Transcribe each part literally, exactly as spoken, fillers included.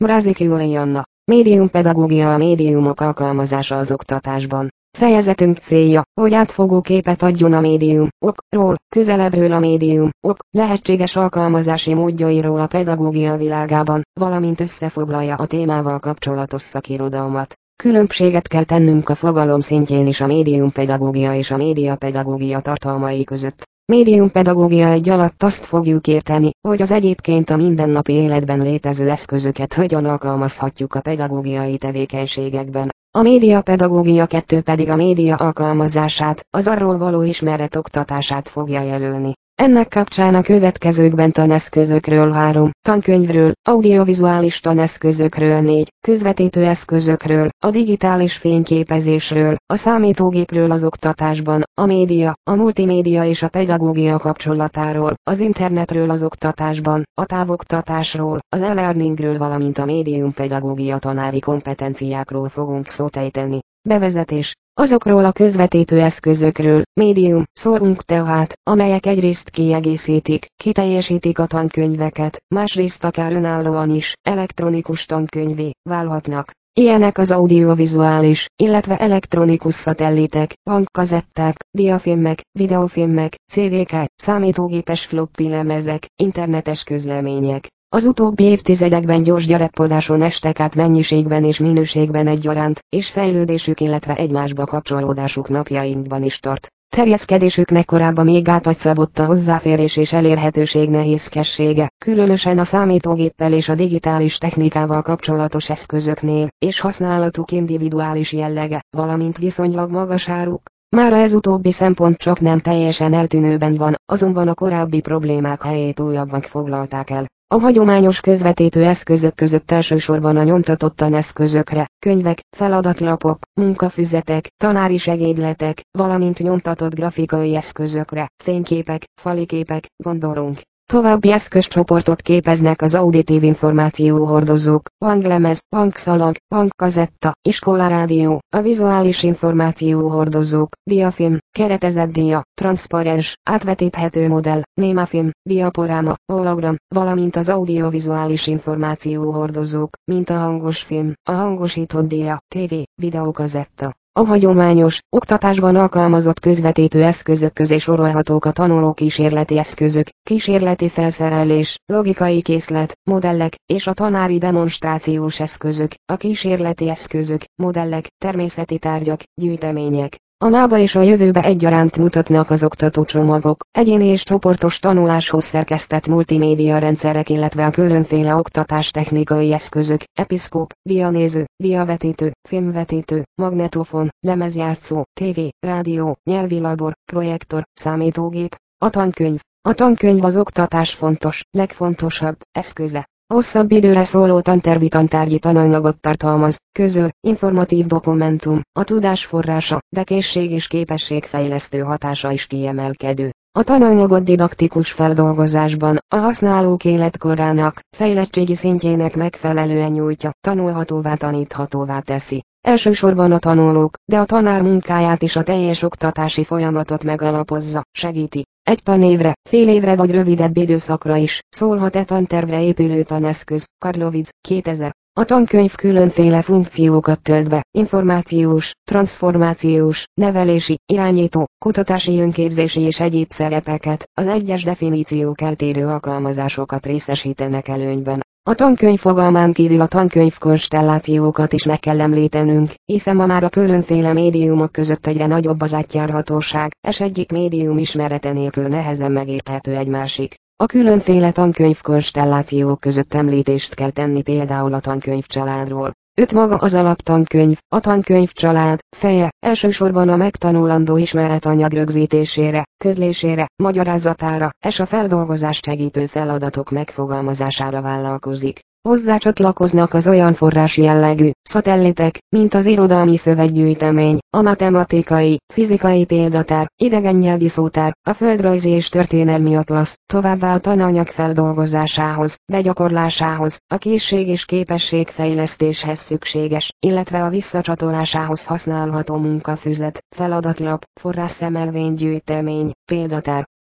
Mrázik Julianna. Médiumpedagógia. A médiumok alkalmazása az oktatásban. Fejezetünk célja, hogy átfogó képet adjon a médium okról, közelebbről a médium ok lehetséges alkalmazási módjairól a pedagógia világában, valamint összefoglalja a témával kapcsolatos szakirodalmat. Különbséget kell tennünk a fogalom szintjén is a médiumpedagógia és a médiapedagógia tartalmai között. Médiumpedagógia egy alatt azt fogjuk érteni, hogy az egyébként a mindennapi életben létező eszközöket hogyan alkalmazhatjuk a pedagógiai tevékenységekben. A médiapedagógia kettő pedig a média alkalmazását, az arról való ismeret oktatását fogja jelölni. Ennek kapcsán a következőkben taneszközökről három, tankönyvről, audiovizuális taneszközökről négy, közvetítő eszközökről, a digitális fényképezésről, a számítógépről az oktatásban, a média, a multimédia és a pedagógia kapcsolatáról, az internetről az oktatásban, a távoktatásról, az e-learningről, valamint a médiumpedagógia tanári kompetenciákról fogunk szót ejteni. Bevezetés. Azokról a közvetítő eszközökről, médium, szólunk tehát, amelyek egyrészt kiegészítik, kiteljesítik a tankönyveket, másrészt akár önállóan is, elektronikus tankönyvé válhatnak. Ilyenek az audiovizuális, illetve elektronikus szatellitek, hangkazetták, diafilmek, videófilmek, cé dé-k, számítógépes floppy lemezek, internetes közlemények. Az utóbbi évtizedekben gyors gyarepodáson estek át mennyiségben és minőségben egyaránt, és fejlődésük illetve egymásba kapcsolódásuk napjainkban is tart. Terjeszkedésüknek korábban még gátat szabott a hozzáférés és elérhetőség nehézkessége, különösen a számítógéppel és a digitális technikával kapcsolatos eszközöknél, és használatuk individuális jellege, valamint viszonylag magas áruk. Mára ez utóbbi szempont csak nem teljesen eltűnőben van, azonban a korábbi problémák helyét újabbak foglalták el. A hagyományos közvetítő eszközök között elsősorban a nyomtatott taneszközökre, könyvek, feladatlapok, munkafüzetek, tanári segédletek, valamint nyomtatott grafikai eszközökre, fényképek, faliképek gondolunk. További eszközcsoportot képeznek az auditív információhordozók, hanglemez, hangszalag, hangkazetta, iskolarádió, a vizuális információhordozók, diafilm, keretezett dia, transzparens, átvetíthető modell, némafilm, diaporáma, hologram, valamint az audiovizuális információhordozók, mint a hangos film, a hangosított dia, tévé, videókazetta. A hagyományos, oktatásban alkalmazott közvetítő eszközök közé sorolhatók a tanuló kísérleti eszközök, kísérleti felszerelés, logikai készlet, modellek, és a tanári demonstrációs eszközök, a kísérleti eszközök, modellek, természeti tárgyak, gyűjtemények. A mába és a jövőbe egyaránt mutatnak az oktatócsomagok, egyéni és csoportos tanuláshoz szerkesztett multimédia rendszerek, illetve a különféle oktatástechnikai eszközök, episzkóp, dianéző, diavetítő, filmvetítő, magnetofon, lemezjátszó, tévé, rádió, nyelvi labor, projektor, számítógép. A tankönyv. A tankönyv az oktatás fontos, legfontosabb eszköze. Hosszabb időre szóló tantervi tantárgyi tananyagot tartalmaz, közöl, informatív dokumentum, a tudás forrása, de készség és képességfejlesztő hatása is kiemelkedő. A tananyagot didaktikus feldolgozásban, a használók életkorának, fejlettségi szintjének megfelelően nyújtja, tanulhatóvá taníthatóvá teszi. Elsősorban a tanulók, de a tanár munkáját is a teljes oktatási folyamatot megalapozza, segíti. Egy tanévre, fél évre vagy rövidebb időszakra is szólhat e tantervre épülő taneszköz. Karlovic, kétezer. A tankönyv különféle funkciókat tölt be, információs, transformációs, nevelési, irányító, kutatási önképzési és egyéb szerepeket, az egyes definíciók eltérő alkalmazásokat részesítenek előnyben. A tankönyv fogalmán kívül a tankönyv konstellációkat is meg kell említenünk, hiszen ma már a különféle médiumok között egyre nagyobb az átjárhatóság, és egyik médium ismerete nélkül nehezen megérthető egy másik. A különféle tankönyv konstellációk között említést kell tenni például a tankönyvcsaládról. Öt maga az alaptankönyv, a tankönyvcsalád, feje, elsősorban a megtanulandó ismeretanyag rögzítésére, közlésére, magyarázatára, és a feldolgozást segítő feladatok megfogalmazására vállalkozik. Hozzá csatlakoznak az olyan forrás jellegű szatellitek, mint az irodalmi szöveggyűjtemény, a matematikai, fizikai példatár, idegennyelvi szótár, a földrajzi és történelmi atlasz, továbbá a tananyag feldolgozásához, begyakorlásához, a készség és képességfejlesztéshez szükséges, illetve a visszacsatolásához használható munkafüzet, feladatlap, forrásszemmelvénygyűjtemény, példatár.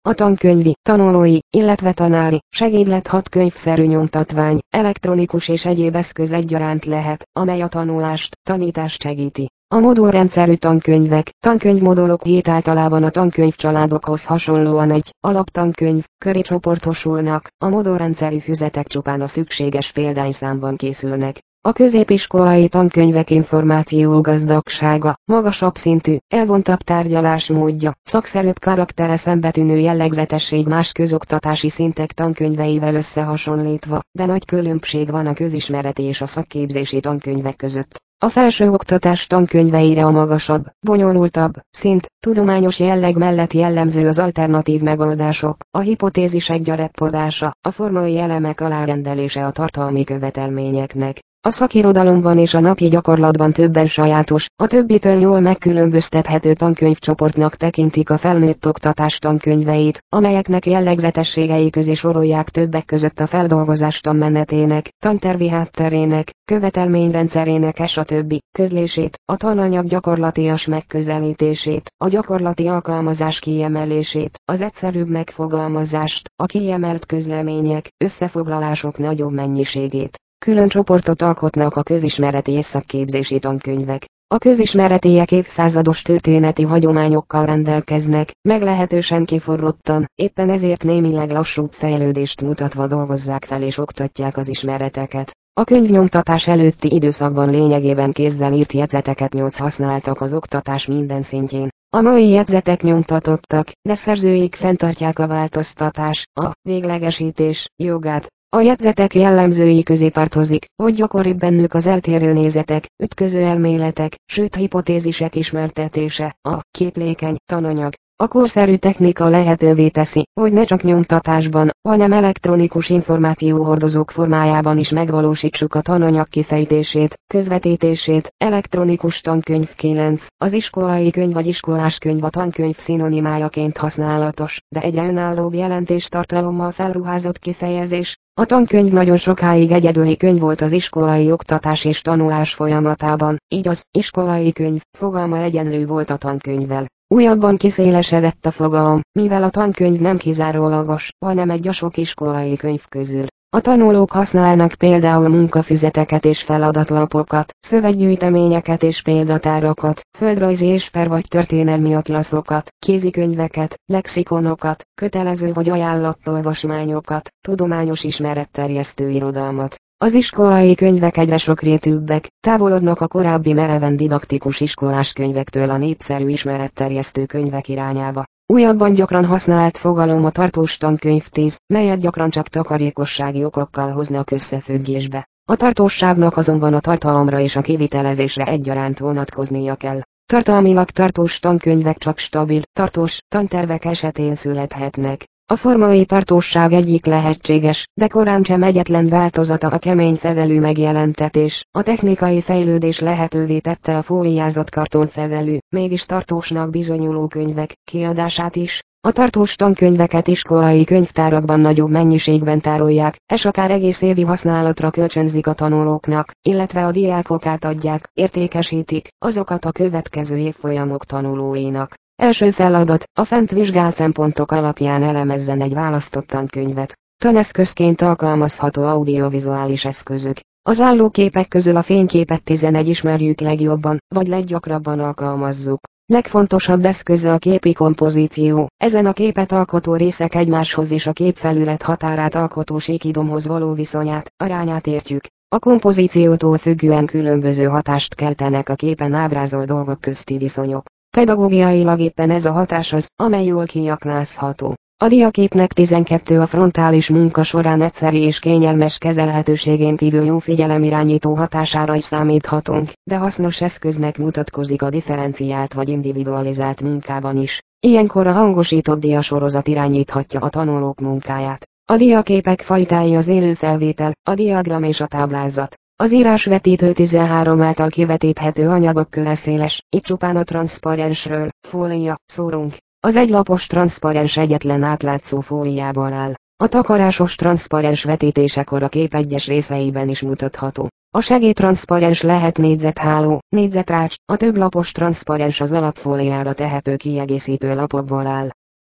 A tankönyvi, tanulói, illetve tanári, segédlet hat könyvszerű nyomtatvány, elektronikus és egyéb eszköz egyaránt lehet, amely a tanulást, tanítást segíti. A modulrendszerű tankönyvek, tankönyvmodulok hét általában a tankönyvcsaládokhoz hasonlóan egy alaptankönyv köré csoportosulnak, a modulrendszerű füzetek csupán a szükséges példányszámban készülnek. A középiskolai tankönyvek információ gazdagsága, magasabb szintű, elvontabb tárgyalásmódja, szakszerűbb karaktere szembetűnő jellegzetesség más közoktatási szintek tankönyveivel összehasonlítva, de nagy különbség van a közismereti és a szakképzési tankönyvek között. A felsőoktatás tankönyveire a magasabb, bonyolultabb szint, tudományos jelleg mellett jellemző az alternatív megoldások, a hipotézisek gyarappodása, a formai elemek alárendelése a tartalmi követelményeknek. A szakirodalomban és a napi gyakorlatban többen sajátos, a többitől jól megkülönböztethető tankönyvcsoportnak tekintik a felnőtt oktatás tankönyveit, amelyeknek jellegzetességei közé sorolják többek között a feldolgozás tanmenetének, tantervi hátterének, követelményrendszerének stb. Közlését, a tananyag gyakorlatias megközelítését, a gyakorlati alkalmazás kiemelését, az egyszerűbb megfogalmazást, a kiemelt közlemények, összefoglalások nagyobb mennyiségét. Külön csoportot alkotnak a közismereti és szakképzési tankönyvek. A közismeretiek évszázados történeti hagyományokkal rendelkeznek, meglehetősen kiforrottan, éppen ezért némileg lassúbb fejlődést mutatva dolgozzák fel és oktatják az ismereteket. A könyvnyomtatás előtti időszakban lényegében kézzel írt jegyzeteket nyolc használtak az oktatás minden szintjén. A mai jegyzetek nyomtatottak, de szerzőik fenntartják a változtatás, a véglegesítés jogát. A jegyzetek jellemzői közé tartozik, hogy gyakoribb bennük az eltérő nézetek, ütköző elméletek, sőt hipotézisek ismertetése, a képlékeny tananyag. A korszerű technika lehetővé teszi, hogy ne csak nyomtatásban, hanem elektronikus információhordozók formájában is megvalósítsuk a tananyag kifejtését, közvetítését. Elektronikus tankönyv kilenc. Az iskolai könyv vagy iskolás könyv a tankönyv szinonimájaként használatos, de egyre önállóbb jelentéstartalommal felruházott kifejezés. A tankönyv nagyon sokáig egyedüli könyv volt az iskolai oktatás és tanulás folyamatában, így az iskolai könyv fogalma egyenlő volt a tankönyvvel. Újabban kiszélesedett a fogalom, mivel a tankönyv nem kizárólagos, hanem egy a sok iskolai könyv közül. A tanulók használnak például munkafüzeteket és feladatlapokat, szöveggyűjteményeket és példatárakat, földrajzi és per vagy történelmi atlaszokat, kézikönyveket, lexikonokat, kötelező vagy ajánlott olvasmányokat, tudományos ismeretterjesztő irodalmat. Az iskolai könyvek egyre sokrétűbbek, távolodnak a korábbi mereven didaktikus iskolás könyvektől a népszerű ismeretterjesztő könyvek irányába. Újabban gyakran használt fogalom a tartós tankönyv tíz, melyet gyakran csak takarékossági okokkal hoznak összefüggésbe. A tartósságnak azonban a tartalomra és a kivitelezésre egyaránt vonatkoznia kell. Tartalmilag tartós tankönyvek csak stabil, tartós tantervek esetén születhetnek. A formai tartósság egyik lehetséges, de korán sem egyetlen változata a kemény fedelű megjelentetés. A technikai fejlődés lehetővé tette a fóliázott kartonfedelű, mégis tartósnak bizonyuló könyvek kiadását is. A tartós tankönyveket iskolai könyvtárakban nagyobb mennyiségben tárolják, és akár egész évi használatra kölcsönzik a tanulóknak, illetve a diákok átadják, értékesítik azokat a következő évfolyamok tanulóinak. Első feladat, a fent vizsgált szempontok alapján elemezzen egy választott tankönyvet. Taneszközként alkalmazható audiovizuális eszközök. Az állóképek közül a fényképet tizenegy ismerjük legjobban, vagy leggyakrabban alkalmazzuk. Legfontosabb eszköze a képi kompozíció, ezen a képet alkotó részek egymáshoz és a képfelület határát alkotó síkidomhoz való viszonyát, arányát értjük. A kompozíciótól függően különböző hatást keltenek a képen ábrázolt dolgok közti viszonyok. Pedagógiailag éppen ez a hatás az, amely jól kiaknázható. A diaképnek tizenkettő a frontális munka során egyszerű és kényelmes kezelhetőségén kívül jó figyelemirányító hatására is számíthatunk, de hasznos eszköznek mutatkozik a differenciált vagy individualizált munkában is. Ilyenkor a hangosított diasorozat irányíthatja a tanulók munkáját. A diaképek fajtái az élő felvétel, a diagram és a táblázat. Az írásvetítő tizenhárom által kivetíthető anyagok köre széles, itt csupán a transzparensről, fólia, szórunk. Az egylapos transzparens egyetlen átlátszó fóliából áll. A takarásos transzparens vetítésekor a kép egyes részeiben is mutatható. A segédtranszparens lehet négyzetháló, négyzetrács, a többlapos transzparens az alapfóliára tehető kiegészítő lapokból áll.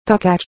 Takács,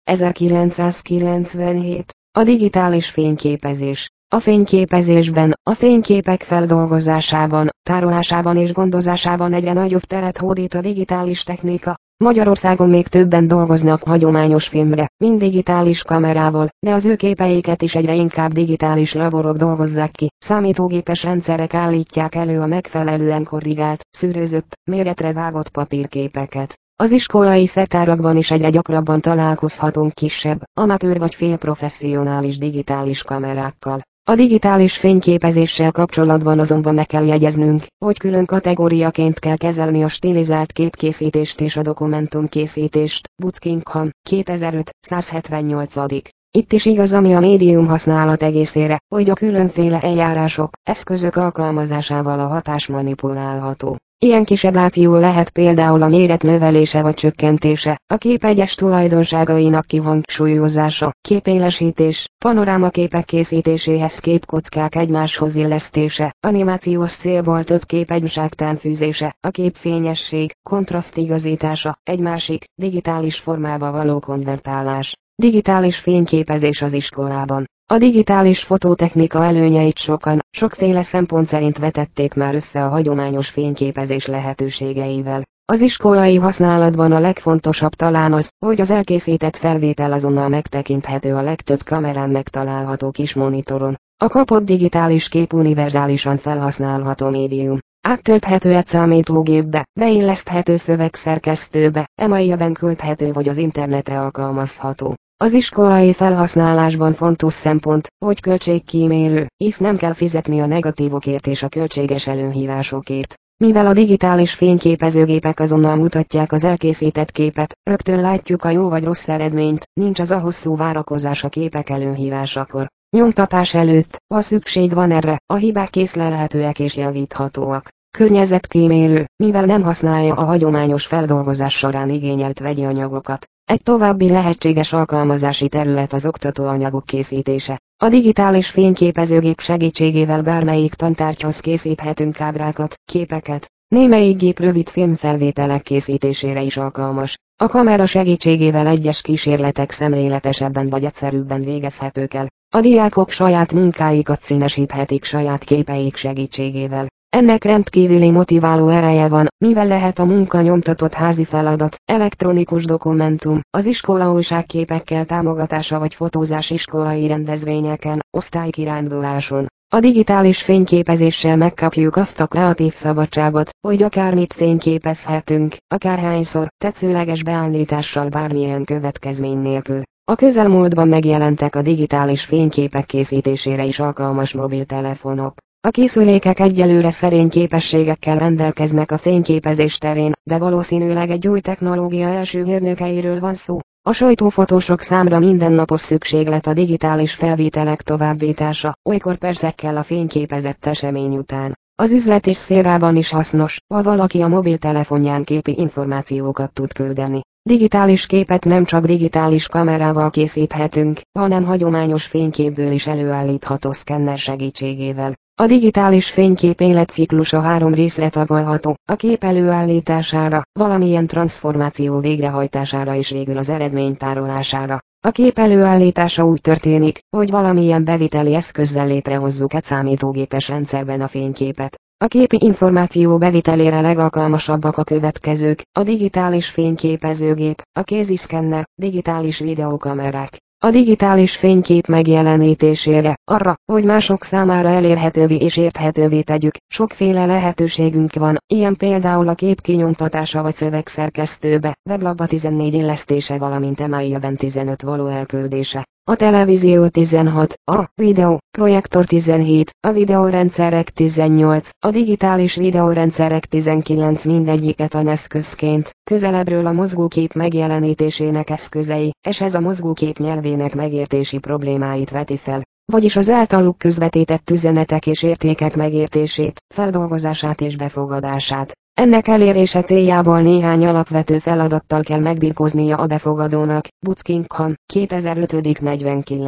ezerkilencszázkilencvenhét. A digitális fényképezés. A fényképezésben, a fényképek feldolgozásában, tárolásában és gondozásában egyre nagyobb teret hódít a digitális technika. Magyarországon még többen dolgoznak hagyományos filmre, mint digitális kamerával, de az ő képeiket is egyre inkább digitális laborok dolgozzák ki. Számítógépes rendszerek állítják elő a megfelelően korrigált, szűrözött, méretre vágott papírképeket. Az iskolai szertárakban is egyre gyakrabban találkozhatunk kisebb, amatőr vagy félprofesszionális digitális kamerákkal. A digitális fényképezéssel kapcsolatban azonban meg kell jegyeznünk, hogy külön kategóriaként kell kezelni a stilizált képkészítést és a dokumentumkészítést. Buckingham, kétezer-öt, százhetvennyolc. Itt is igaz, ami a médium használat egészére, hogy a különféle eljárások, eszközök alkalmazásával a hatás manipulálható. Ilyen kisebláció lehet például a méret növelése vagy csökkentése, a kép egyes tulajdonságainak kihangsúlyozása, képélesítés, panorámaképek készítéséhez képkockák egymáshoz illesztése, animációs célból több kép egységtán fűzése, a képfényesség, kontraszt igazítása, egy másik, digitális formába való konvertálás. Digitális fényképezés az iskolában. A digitális fototechnika előnyeit sokan, sokféle szempont szerint vetették már össze a hagyományos fényképezés lehetőségeivel. Az iskolai használatban a legfontosabb talán az, hogy az elkészített felvétel azonnal megtekinthető a legtöbb kamerán megtalálható kis monitoron. A kapott digitális kép univerzálisan felhasználható médium. Áttölthető egy számítógépbe, beilleszthető szövegszerkesztőbe, e-mailben küldhető vagy az internetre alkalmazható. Az iskolai felhasználásban fontos szempont, hogy költségkímélő, hisz nem kell fizetni a negatívokért és a költséges előhívásokért. Mivel a digitális fényképezőgépek azonnal mutatják az elkészített képet, rögtön látjuk a jó vagy rossz eredményt, nincs az a hosszú várakozás a képek előhívásakor. Nyomtatás előtt, ha szükség van erre, a hibák észlelhetőek és javíthatóak. Környezetkímélő, mivel nem használja a hagyományos feldolgozás során igényelt vegyi anyagokat. Egy további lehetséges alkalmazási terület az oktatóanyagok készítése. A digitális fényképezőgép segítségével bármelyik tantárgyhoz készíthetünk ábrákat, képeket. Némelyik gép rövid filmfelvételek készítésére is alkalmas. A kamera segítségével egyes kísérletek szemléletesebben vagy egyszerűbben végezhetők el. A diákok saját munkáikat színesíthetik saját képeik segítségével. Ennek rendkívüli motiváló ereje van, mivel lehet a munka nyomtatott házi feladat, elektronikus dokumentum, az iskola újságképekkel támogatása vagy fotózás iskolai rendezvényeken, osztálykiránduláson. A digitális fényképezéssel megkapjuk azt a kreatív szabadságot, hogy akármit fényképezhetünk, akárhányszor, tetszőleges beállítással bármilyen következmény nélkül. A közelmúltban megjelentek a digitális fényképek készítésére is alkalmas mobiltelefonok. A készülékek egyelőre szerény képességekkel rendelkeznek a fényképezés terén, de valószínűleg egy új technológia első mérnökeiről van szó. A sajtófotósok számra mindennapos szükséglet a digitális felvételek továbbítása, olykor percekkel a fényképezett esemény után. Az üzleti szférában is hasznos, ha valaki a mobiltelefonján képi információkat tud küldeni. Digitális képet nem csak digitális kamerával készíthetünk, hanem hagyományos fényképből is előállítható szkenner segítségével. A digitális fénykép életciklusa három részre tagolható, a kép előállítására, valamilyen transformáció végrehajtására és végül az eredmény tárolására. A kép előállítása úgy történik, hogy valamilyen beviteli eszközzel létrehozzuk egy számítógépes rendszerben a fényképet. A képi információ bevitelére legalkalmasabbak a következők: a digitális fényképezőgép, a kéziszkenner, digitális videókamerák. A digitális fénykép megjelenítésére, arra, hogy mások számára elérhetővé és érthetővé tegyük, sokféle lehetőségünk van, ilyen például a kép kinyomtatása vagy szövegszerkesztőbe, weblapba tizennégy illesztése valamint e-mailben tizenöt való elküldése. A televízió tizenhat, a videó, projektor tizenhét, a videórendszerek tizennyolc, a digitális videórendszerek tizenkilenc mindegyiket anyeszközként, közelebbről a mozgókép megjelenítésének eszközei, és ez a mozgókép nyelvének megértési problémáit veti fel, vagyis az általuk közvetített üzenetek és értékek megértését, feldolgozását és befogadását. Ennek elérése céljából néhány alapvető feladattal kell megbirkóznia a befogadónak. Buckingham, kétezer-öt. negyvenkilenc.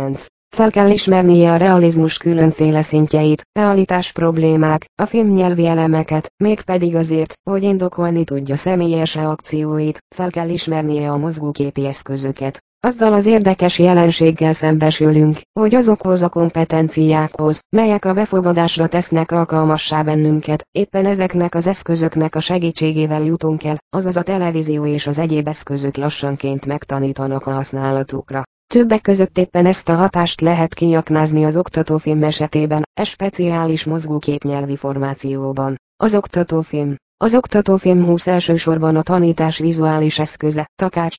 Fel kell ismernie a realizmus különféle szintjeit, realitás problémák, a filmnyelvi elemeket, mégpedig azért, hogy indokolni tudja személyes reakcióit, fel kell ismernie a mozgóképi eszközöket. Azzal az érdekes jelenséggel szembesülünk, hogy azokhoz a kompetenciákhoz, melyek a befogadásra tesznek alkalmassá bennünket, éppen ezeknek az eszközöknek a segítségével jutunk el, azaz a televízió és az egyéb eszközök lassanként megtanítanak a használatukra. Többek között éppen ezt a hatást lehet kiaknázni az oktatófilm esetében, e speciális mozgóképnyelvi formációban. Az oktatófilm. Az oktatófilm húsz elsősorban a tanítás vizuális eszköze, Takács,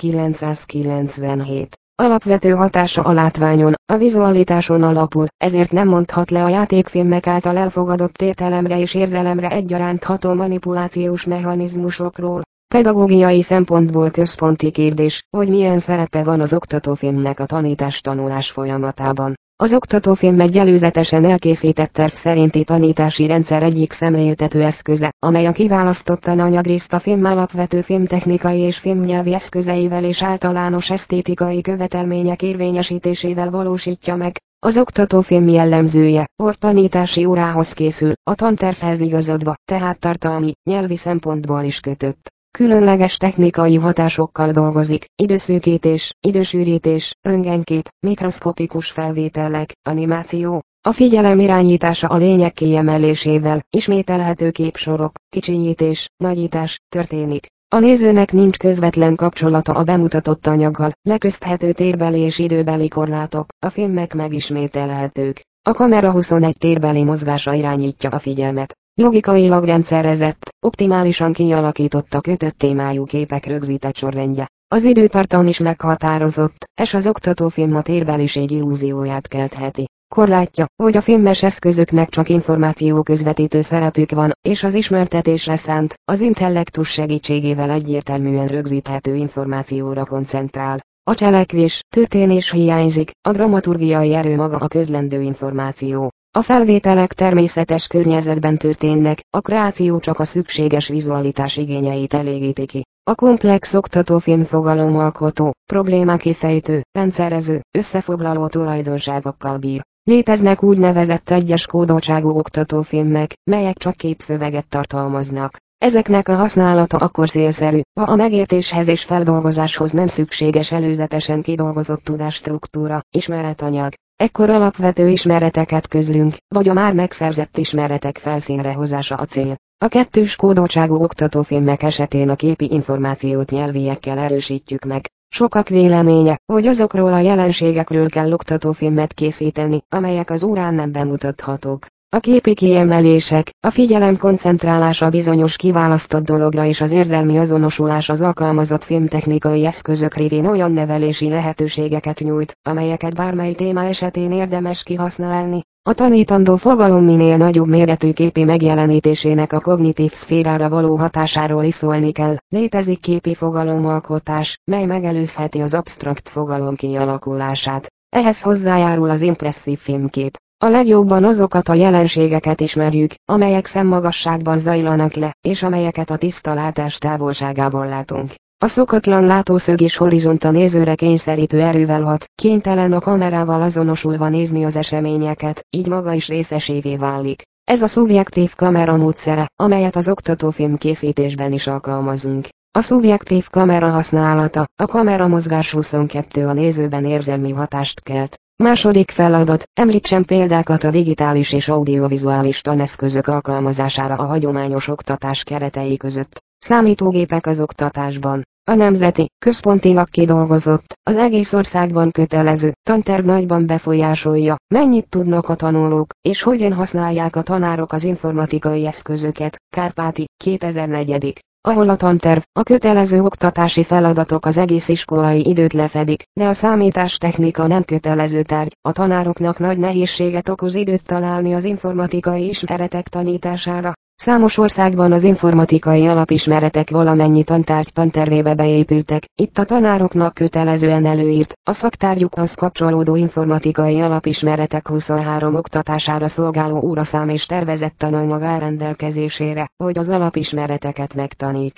ezerkilencszázkilencvenhét. Alapvető hatása a látványon, a vizualitáson alapul, ezért nem mondhat le a játékfilmek által elfogadott értelemre és érzelemre egyaránt ható manipulációs mechanizmusokról. Pedagógiai szempontból központi kérdés, hogy milyen szerepe van az oktatófilmnek a tanítás-tanulás folyamatában. Az oktatófilm egy előzetesen elkészített terv szerinti tanítási rendszer egyik szemléltető eszköze, amely a kiválasztottan anyagrészt a film alapvető filmtechnikai és filmnyelvi eszközeivel és általános esztétikai követelmények érvényesítésével valósítja meg. Az oktatófilm jellemzője, hogy tanítási órához készül, a tantervhez igazodva, tehát tartalmi, nyelvi szempontból is kötött. Különleges technikai hatásokkal dolgozik, időszűkítés, idősűrítés, röntgenkép, mikroszkopikus felvételek, animáció, a figyelem irányítása a lényeg kiemelésével, ismételhető képsorok, kicsinyítés, nagyítás, történik. A nézőnek nincs közvetlen kapcsolata a bemutatott anyaggal, leküzdhető térbeli és időbeli korlátok, a filmek megismételhetők. A kamera huszonegy térbeli mozgása irányítja a figyelmet. Logikailag rendszerezett, optimálisan kialakította kötött témájú képek rögzített sorrendje. Az időtartam is meghatározott, és az oktatófilm a térbeliség illúzióját keltheti. Korlátja, hogy a filmes eszközöknek csak információ közvetítő szerepük van, és az ismertetésre szánt, az intellektus segítségével egyértelműen rögzíthető információra koncentrál. A cselekvés, történés hiányzik, a dramaturgiai erő maga a közlendő információ. A felvételek természetes környezetben történnek, a kreáció csak a szükséges vizualitás igényeit elégíti ki. A komplex oktatófilm fogalomalkotó, problémakifejtő, rendszerező, összefoglaló tulajdonságokkal bír. Léteznek úgynevezett egyes kódoltságú oktatófilmek, melyek csak képszöveget tartalmaznak. Ezeknek a használata akkor célszerű, ha a megértéshez és feldolgozáshoz nem szükséges előzetesen kidolgozott tudásstruktúra, ismeretanyag. Ekkor alapvető ismereteket közlünk, vagy a már megszerzett ismeretek felszínre hozása a cél. A kettős kódoltságú oktatófilmek esetén a képi információt nyelviekkel erősítjük meg. Sokak véleménye, hogy azokról a jelenségekről kell oktatófilmet készíteni, amelyek az órán nem bemutathatók. A képi kiemelések, a figyelem koncentrálása bizonyos kiválasztott dologra és az érzelmi azonosulás az alkalmazott filmtechnikai eszközök révén olyan nevelési lehetőségeket nyújt, amelyeket bármely téma esetén érdemes kihasználni. A tanítandó fogalom minél nagyobb méretű képi megjelenítésének a kognitív szférára való hatásáról is szólni kell. Létezik képi fogalomalkotás, mely megelőzheti az absztrakt fogalom kialakulását. Ehhez hozzájárul az impresszív filmkép. A legjobban azokat a jelenségeket ismerjük, amelyek szemmagasságban zajlanak le, és amelyeket a tiszta látás távolságában látunk. A szokatlan látószög és horizont a nézőre kényszerítő erővel hat, kénytelen a kamerával azonosulva nézni az eseményeket, így maga is részesévé válik. Ez a szubjektív kamera módszere, amelyet az oktatófilm készítésben is alkalmazunk. A szubjektív kamera használata, a kamera mozgás huszonkettő a nézőben érzelmi hatást kelt. Második feladat, említsen példákat a digitális és audiovizuális taneszközök alkalmazására a hagyományos oktatás keretei között. Számítógépek az oktatásban. A nemzeti, központilag kidolgozott, az egész országban kötelező, tanterv nagyban befolyásolja, mennyit tudnak a tanulók, és hogyan használják a tanárok az informatikai eszközöket. Kárpáti, kétezer-négy. Ahol a tanterv, a kötelező oktatási feladatok az egész iskolai időt lefedik, de a számítástechnika nem kötelező tárgy, a tanároknak nagy nehézséget okoz időt találni az informatikai ismeretek tanítására. Számos országban az informatikai alapismeretek valamennyi tantárgy tantervébe beépültek, itt a tanároknak kötelezően előírt, a szaktárgyukhoz kapcsolódó informatikai alapismeretek huszonhárom oktatására szolgáló óraszám és tervezett tananyag áll rendelkezésére, hogy az alapismereteket megtanítsák.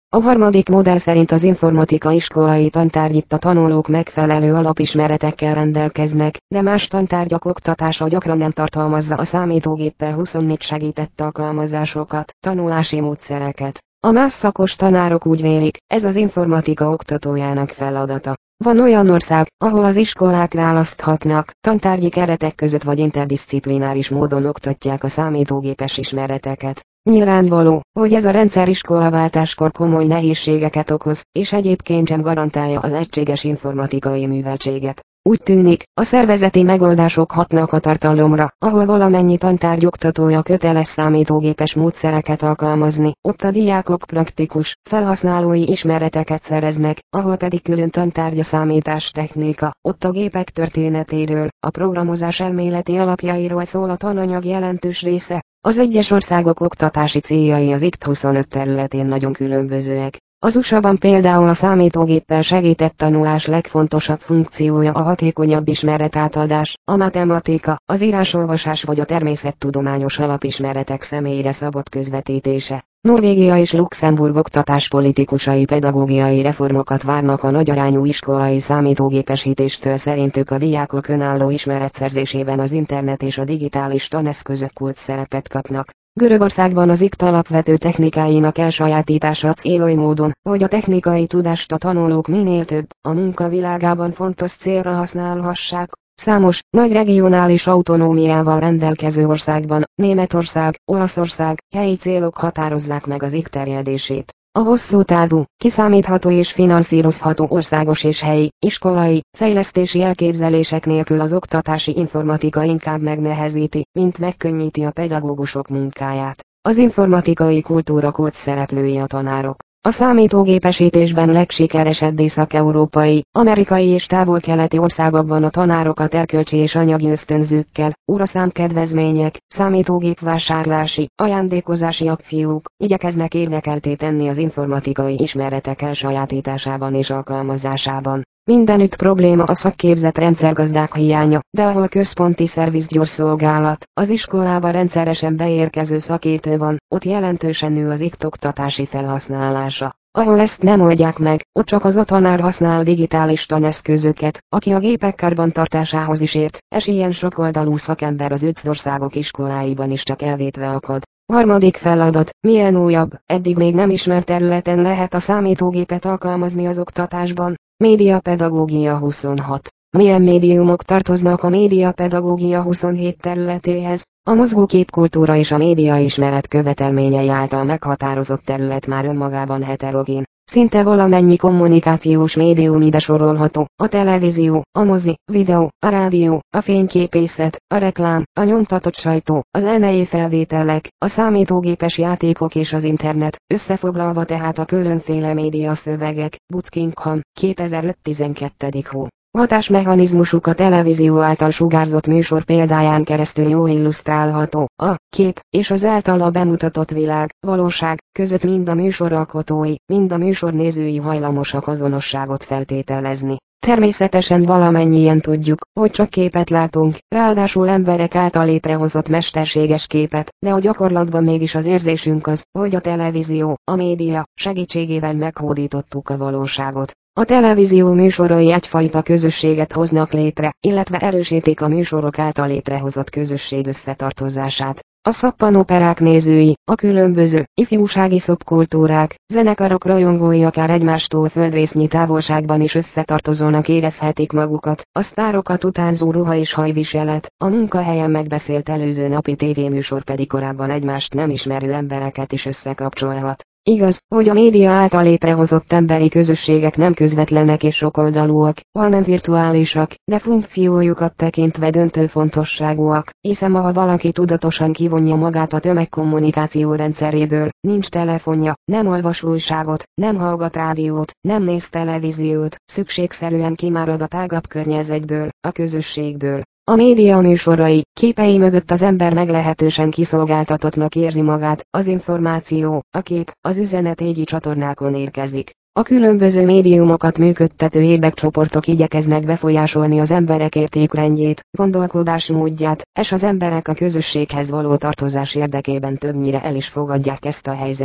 A harmadik modell szerint az informatika iskolai tantárgy itt a tanulók megfelelő alapismeretekkel rendelkeznek, de más tantárgyak oktatása gyakran nem tartalmazza a számítógéppel huszonnégy segített alkalmazásokat, tanulási módszereket. A más szakos tanárok úgy vélik, ez az informatika oktatójának feladata. Van olyan ország, ahol az iskolák választhatnak, tantárgyi keretek között vagy interdisziplináris módon oktatják a számítógépes ismereteket. Nyilvánvaló, hogy ez a rendszer iskolaváltáskor komoly nehézségeket okoz, és egyébként sem garantálja az egységes informatikai műveltséget. Úgy tűnik, a szervezeti megoldások hatnak a tartalomra, ahol valamennyi tantárgy oktatója köteles számítógépes módszereket alkalmazni, ott a diákok praktikus, felhasználói ismereteket szereznek, ahol pedig külön tantárgy a számítástechnika, ott a gépek történetéről, a programozás elméleti alapjairól szól a tananyag jelentős része. Az egyes országok oktatási céljai az I K T huszonöt területén nagyon különbözőek. Az u es á-ban például a számítógéppel segített tanulás legfontosabb funkciója a hatékonyabb ismeretátadás, a matematika, az írásolvasás vagy a természettudományos alapismeretek személyre szabott közvetítése. Norvégia és Luxemburg oktatáspolitikusai pedagógiai reformokat várnak a nagyarányú iskolai számítógépesítéstől, szerintük a diákok önálló ismeretszerzésében az internet és a digitális taneszközök kulcs szerepet kapnak. Görögországban az I K T alapvető technikáinak elsajátítása cél oly módon, hogy a technikai tudást a tanulók minél több, a munkavilágában fontos célra használhassák. Számos, nagy regionális autonómiával rendelkező országban, Németország, Olaszország, helyi célok határozzák meg az I K T terjedését. A hosszú távú, kiszámítható és finanszírozható országos és helyi, iskolai, fejlesztési elképzelések nélkül az oktatási informatika inkább megnehezíti, mint megkönnyíti a pedagógusok munkáját. Az informatikai kultúra kulcs szereplői a tanárok. A számítógépesítésben legsikeresebb észak-európai, amerikai és távol-keleti országokban a tanárokat erkölcsi és anyagi ösztönzőkkel, óraszámkedvezmények, számítógépvásárlási, ajándékozási akciók igyekeznek érdekeltté tenni az informatikai ismeretek elsajátításában és alkalmazásában. Mindenütt probléma a szakképzett rendszergazdák hiánya, de ahol központi szervizgyorszolgálat, az iskolába rendszeresen beérkező szakértő van, ott jelentősen nő az I K T oktatási felhasználása. Ahol ezt nem oldják meg, ott csak az a tanár használ digitális taneszközöket, aki a gépek karbantartásához is ért, és ilyen sokoldalú szakember az országok iskoláiban is csak elvétve akad. Harmadik feladat, milyen újabb, eddig még nem ismert területen lehet a számítógépet alkalmazni az oktatásban. Médiapedagógia huszonhat. Milyen médiumok tartoznak a médiapedagógia huszonhét területéhez? A mozgóképkultúra és a médiaismeret követelményei által meghatározott terület már önmagában heterogén. Szinte valamennyi kommunikációs médium ide sorolható, a televízió, a mozi, videó, a rádió, a fényképészet, a reklám, a nyomtatott sajtó, az zenei felvételek, a számítógépes játékok és az internet, összefoglalva tehát a különféle média szövegek. Buckingham, kétezer-öt. tizenkettő hó. Hatásmechanizmusuk a televízió által sugárzott műsor példáján keresztül jól illusztrálható. A kép és az általa bemutatott világ, valóság között mind a műsoralkotói, mind a műsornézői hajlamosak azonosságot feltételezni. Természetesen valamennyien tudjuk, hogy csak képet látunk, ráadásul emberek által létrehozott mesterséges képet, de a gyakorlatban mégis az érzésünk az, hogy a televízió, a média segítségével meghódítottuk a valóságot. A televízió műsorai egyfajta közösséget hoznak létre, illetve erősítik a műsorok által létrehozott közösség összetartozását. A szappanoperák nézői, a különböző, ifjúsági szubkultúrák, zenekarok rajongói akár egymástól földrésznyi távolságban is összetartozónak érezhetik magukat, a sztárokat utánzó ruha és hajviselet, a munkahelyen megbeszélt előző napi tévéműsor pedig korábban egymást nem ismerő embereket is összekapcsolhat. Igaz, hogy a média által létrehozott emberi közösségek nem közvetlenek és sokoldalúak, hanem virtuálisak, de funkciójukat tekintve döntő fontosságúak, hiszen ha valaki tudatosan kivonja magát a tömegkommunikáció rendszeréből, nincs telefonja, nem olvas újságot, nem hallgat rádiót, nem néz televíziót, szükségszerűen kimárad a tágabb környezetből, a közösségből. A média műsorai, képei mögött az ember meglehetősen kiszolgáltatottnak érzi magát, az információ, a kép, az üzenet égi csatornákon érkezik. A különböző médiumokat működtető érdekcsoportok igyekeznek befolyásolni az emberek értékrendjét, gondolkodásmódját, és az emberek a közösséghez való tartozás érdekében többnyire el is fogadják ezt a helyzetet.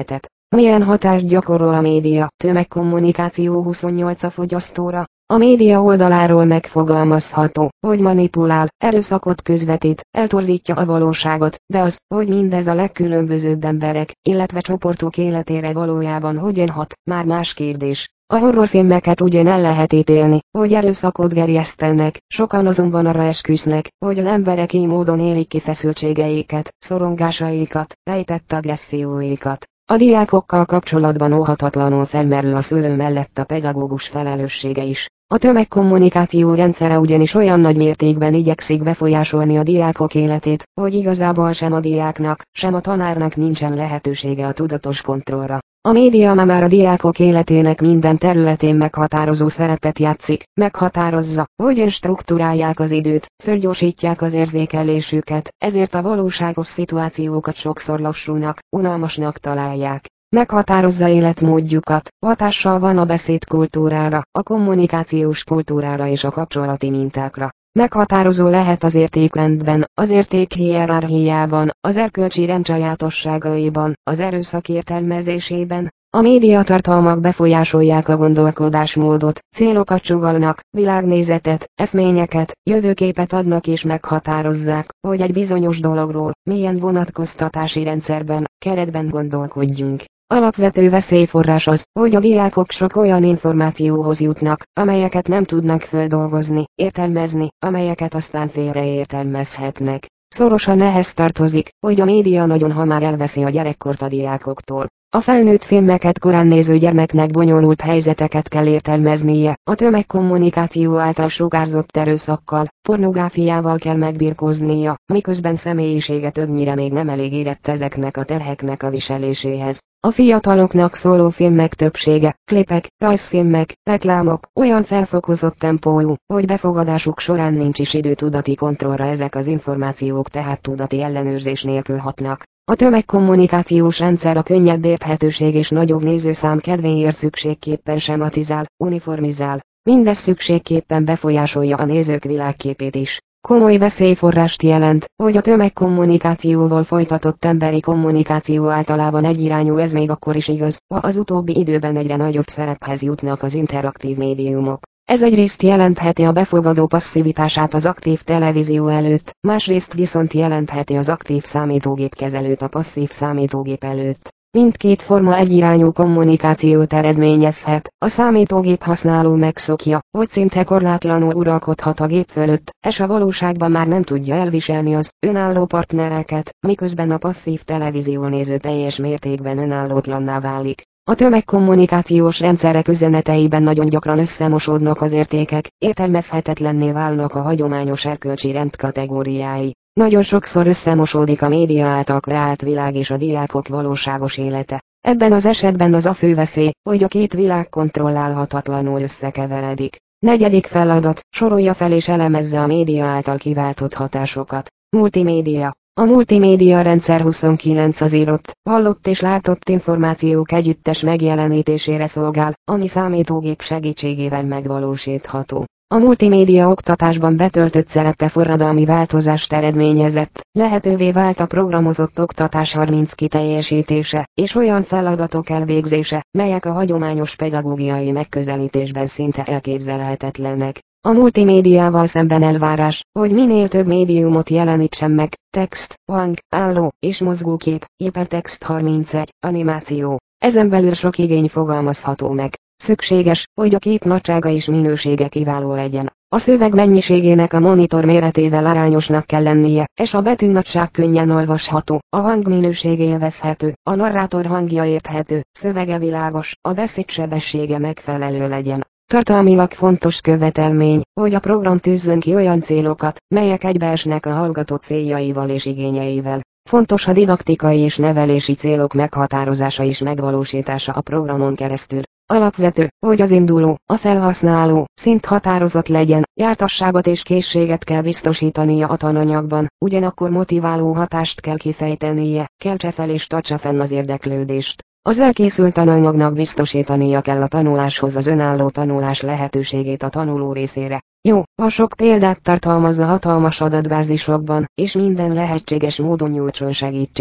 Milyen hatást gyakorol a média? Tömegkommunikáció huszonnyolc a fogyasztóra. A média oldaláról megfogalmazható, hogy manipulál, erőszakot közvetít, eltorzítja a valóságot, de az, hogy mindez a legkülönbözőbb emberek, illetve csoportok életére valójában hogyan hat, már más kérdés. A horrorfilmeket ugyan el lehet ítélni, hogy erőszakot gerjesztenek, sokan azonban arra esküsznek, hogy az emberek így módon élik ki feszültségeiket, szorongásaikat, rejtett agresszióikat. A diákokkal kapcsolatban óhatatlanul felmerül a szülő mellett a pedagógus felelőssége is. A tömegkommunikáció rendszere ugyanis olyan nagy mértékben igyekszik befolyásolni a diákok életét, hogy igazából sem a diáknak, sem a tanárnak nincsen lehetősége a tudatos kontrollra. A média ma már a diákok életének minden területén meghatározó szerepet játszik, meghatározza, hogyan struktúrálják az időt, fölgyorsítják az érzékelésüket, ezért a valóságos szituációkat sokszor lassúnak, unalmasnak találják. Meghatározza életmódjukat, hatással van a beszédkultúrára, a kommunikációs kultúrára és a kapcsolati mintákra. Meghatározó lehet az értékrendben, az értékhierarchiában, az erkölcsi rend sajátosságaiban, az erőszak értelmezésében. A médiatartalmak befolyásolják a gondolkodásmódot, célokat sugallnak, világnézetet, eszményeket, jövőképet adnak és meghatározzák, hogy egy bizonyos dologról, milyen vonatkoztatási rendszerben, keretben gondolkodjunk. Alapvető veszélyforrás az, hogy a diákok sok olyan információhoz jutnak, amelyeket nem tudnak földolgozni, értelmezni, amelyeket aztán félreértelmezhetnek. Szorosan ehhez tartozik, hogy a média nagyon hamar elveszi a gyerekkort a diákoktól. A felnőtt filmeket korán néző gyermeknek bonyolult helyzeteket kell értelmeznie, a tömegkommunikáció által sugárzott erőszakkal, pornográfiával kell megbirkóznia, miközben személyisége többnyire még nem elég érett ezeknek a terheknek a viseléséhez. A fiataloknak szóló filmek többsége, klipek, rajzfilmek, reklámok, olyan felfokozott tempójú, hogy befogadásuk során nincs is idő tudati kontrollra, ezek az információk tehát tudati ellenőrzés nélkül hatnak. A tömegkommunikációs rendszer a könnyebb érthetőség és nagyobb nézőszám kedvéért szükségképpen sematizál, uniformizál. Mindez szükségképpen befolyásolja a nézők világképét is. Komoly veszélyforrást jelent, hogy a tömegkommunikációval folytatott emberi kommunikáció általában egyirányú, ez még akkor is igaz, ha az utóbbi időben egyre nagyobb szerephez jutnak az interaktív médiumok. Ez egyrészt jelentheti a befogadó passzivitását az aktív televízió előtt, másrészt viszont jelentheti az aktív számítógépkezelőt a passzív számítógép előtt. Mindkét forma egyirányú kommunikációt eredményezhet, a számítógép használó megszokja, hogy szinte korlátlanul uralkodhat a gép fölött, és a valóságban már nem tudja elviselni az önálló partnereket, miközben a passzív televíziónéző teljes mértékben önállótlanná válik. A tömegkommunikációs rendszerek üzeneteiben nagyon gyakran összemosódnak az értékek, értelmezhetetlenné válnak a hagyományos erkölcsi rend kategóriái. Nagyon sokszor összemosódik a média által kreált világ és a diákok valóságos élete. Ebben az esetben az a fő veszély, hogy a két világ kontrollálhatatlanul összekeveredik. Negyedik feladat, sorolja fel és elemezze a média által kiváltott hatásokat. Multimédia. A multimédia rendszer huszonkilenc az írott, hallott és látott információk együttes megjelenítésére szolgál, ami számítógép segítségével megvalósítható. A multimédia oktatásban betöltött szerepe forradalmi változást eredményezett, lehetővé vált a programozott oktatás harminc kiteljesítése, és olyan feladatok elvégzése, melyek a hagyományos pedagógiai megközelítésben szinte elképzelhetetlenek. A multimédiával szemben elvárás, hogy minél több médiumot jelenítsen meg, text, hang, álló és mozgókép, hipertext harmincegy, animáció. Ezen belül sok igény fogalmazható meg. Szükséges, hogy a kép nagysága és minősége kiváló legyen. A szöveg mennyiségének a monitor méretével arányosnak kell lennie, és a betűnagyság könnyen olvasható, a hang minőség élvezhető, a narrátor hangja érthető, szövege világos, a beszéd sebessége megfelelő legyen. Tartalmilag fontos követelmény, hogy a program tűzzön ki olyan célokat, melyek egybeesnek a hallgató céljaival és igényeivel. Fontos a didaktikai és nevelési célok meghatározása és megvalósítása a programon keresztül. Alapvető, hogy az induló, a felhasználó, szint határozott legyen, jártasságot és készséget kell biztosítania a tananyagban, ugyanakkor motiváló hatást kell kifejtenie, keltse fel és tartsa fenn az érdeklődést. Az elkészült tananyagnak biztosítania kell a tanuláshoz az önálló tanulás lehetőségét a tanuló részére. Jó, ha sok példát tartalmazza hatalmas adatbázisokban, és minden lehetséges módon nyújtson segítséget.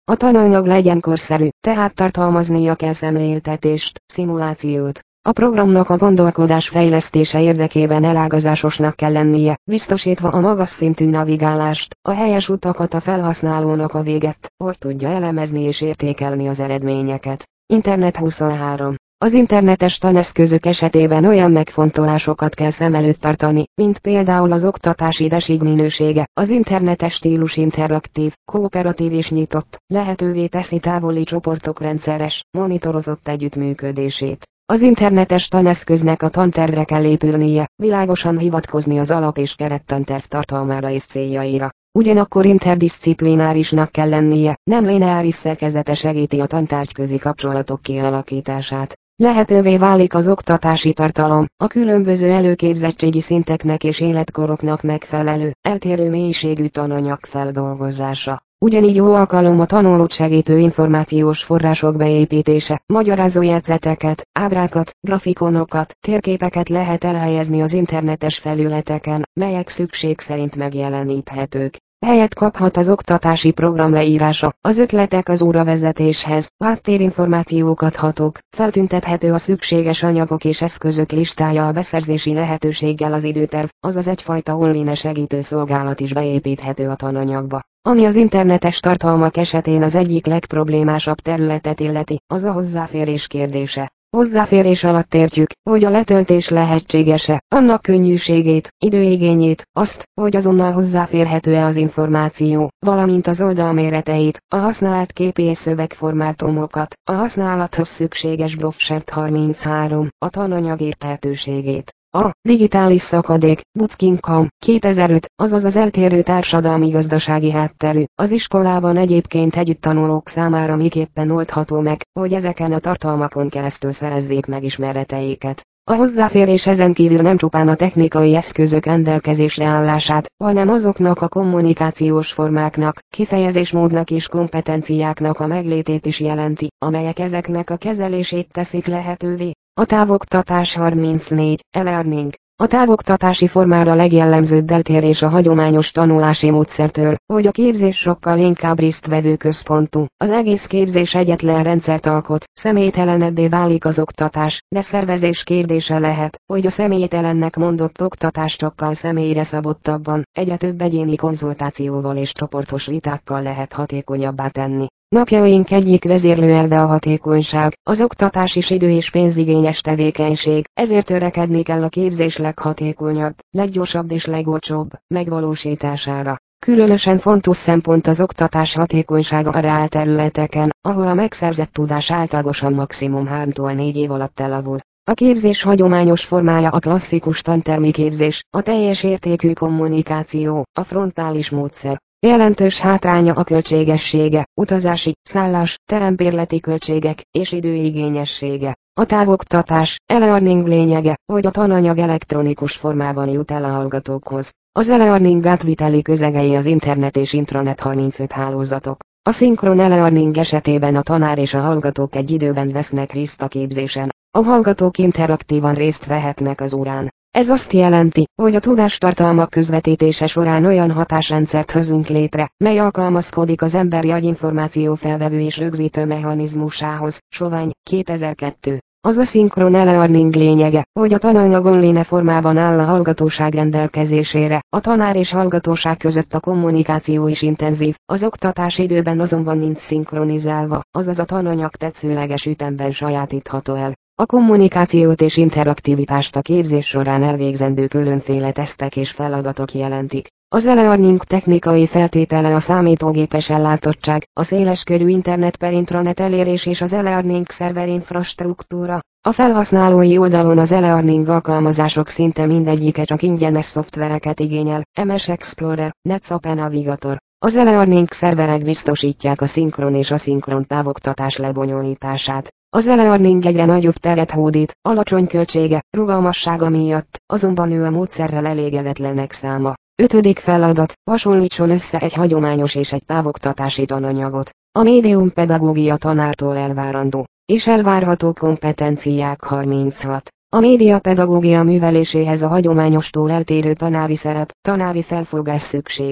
A tananyag legyen korszerű, tehát tartalmaznia kell szemléltetést, szimulációt. A programnak a gondolkodás fejlesztése érdekében elágazásosnak kell lennie, biztosítva a magas szintű navigálást, a helyes utakat a felhasználónak a véget, hogy tudja elemezni és értékelni az eredményeket. Internet huszonhárom. Az internetes taneszközök esetében olyan megfontolásokat kell szem előtt tartani, mint például az oktatási desig minősége. Az internetes stílus interaktív, kooperatív és nyitott, lehetővé teszi távoli csoportok rendszeres, monitorozott együttműködését. Az internetes taneszköznek a tantervre kell épülnie, világosan hivatkozni az alap- és kerettanterv tartalmára és céljaira. Ugyanakkor interdisziplinárisnak kell lennie, nem lineáris szerkezete segíti a tantárgyközi kapcsolatok kialakítását. Lehetővé válik az oktatási tartalom, a különböző előképzettségi szinteknek és életkoroknak megfelelő, eltérő mélységű tananyag feldolgozása. Ugyanígy jó alkalom a tanulót segítő információs források beépítése, magyarázójegyzeteket, ábrákat, grafikonokat, térképeket lehet elhelyezni az internetes felületeken, melyek szükség szerint megjeleníthetők. Helyet kaphat az oktatási program leírása, az ötletek az óravezetéshez, háttérinformációkat hatok, feltüntethető a szükséges anyagok és eszközök listája a beszerzési lehetőséggel az időterv, azaz egyfajta online segítő szolgálat is beépíthető a tananyagba. Ami az internetes tartalmak esetén az egyik legproblémásabb területet illeti, az a hozzáférés kérdése. Hozzáférés alatt értjük, hogy a letöltés lehetséges-e, annak könnyűségét, időigényét, azt, hogy azonnal hozzáférhető-e az információ, valamint az oldal méreteit, a használt képi és szövegformátumokat, a használathoz szükséges Browsert harminchárom, a tananyag érthetőségét. A digitális szakadék, Booking pont com, kétezer-öt, azaz az eltérő társadalmi-gazdasági hátterű, az iskolában egyébként együtttanulók számára miképpen oldható meg, hogy ezeken a tartalmakon keresztül szerezzék meg ismereteiket. A hozzáférés ezen kívül nem csupán a technikai eszközök rendelkezésre állását, hanem azoknak a kommunikációs formáknak, kifejezésmódnak és kompetenciáknak a meglétét is jelenti, amelyek ezeknek a kezelését teszik lehetővé. A távoktatás harmincnégy, e-learning. A távoktatási formára legjellemzőbb eltérés a hagyományos tanulási módszertől, hogy a képzés sokkal inkább résztvevő központú. Az egész képzés egyetlen rendszert alkot, személytelenebbé válik az oktatás, de szervezés kérdése lehet, hogy a személytelennek mondott oktatást sokkal személyre szabottabban, egyre több egyéni konzultációval és csoportos vitákkal lehet hatékonyabbá tenni. Napjaink egyik vezérlőelve a hatékonyság, az oktatás is idő- és pénzigényes tevékenység, ezért törekedni kell a képzés leghatékonyabb, leggyorsabb és legolcsóbb megvalósítására. Különösen fontos szempont az oktatás hatékonysága a reál területeken, ahol a megszerzett tudás átlagosan maximum háromtól négy év alatt elavul. A képzés hagyományos formája a klasszikus tantermi képzés, a teljes értékű kommunikáció, a frontális módszer. Jelentős hátránya a költségessége, utazási, szállás, terembérleti költségek és időigényessége. A távoktatás, e-learning lényege, hogy a tananyag elektronikus formában jut el a hallgatókhoz. Az e-learning átviteli közegei az internet és intranet harmincöt hálózatok. A szinkron e-learning esetében a tanár és a hallgatók egy időben vesznek részt a képzésen. A hallgatók interaktívan részt vehetnek az órán. Ez azt jelenti, hogy a tudástartalmak közvetítése során olyan hatásrendszert hozunk létre, mely alkalmazkodik az emberi agy információfelvevő és rögzítő mechanizmusához. Sovány, kétezer-kettő. Az aszinkron e-learning lényege, hogy a tananyag online formában áll a hallgatóság rendelkezésére, a tanár és hallgatóság között a kommunikáció is intenzív, az oktatás időben azonban nincs szinkronizálva, azaz a tananyag tetszőleges ütemben sajátítható el. A kommunikációt és interaktivitást a képzés során elvégzendő különféle tesztek és feladatok jelentik. Az e-learning technikai feltétele a számítógépes ellátottság, a széleskörű internet per intranet elérés és az e-learning szerver infrastruktúra. A felhasználói oldalon az e-learning alkalmazások szinte mindegyike csak ingyenes szoftvereket igényel, em es Explorer, NetSape Navigator. Az e-learning szerverek biztosítják a szinkron és aszinkron távoktatás lebonyolítását. Az e-learning egyre nagyobb teret hódít, alacsony költsége, rugalmassága miatt, azonban ő a módszerrel elégedetlenek száma. Ötödik feladat, hasonlítson össze egy hagyományos és egy távoktatási tananyagot. A médium pedagógia tanártól elvárandó, és elvárható kompetenciák harminchat. A médiapedagógia műveléséhez a hagyományostól eltérő tanári szerep, tanári felfogás szükséges.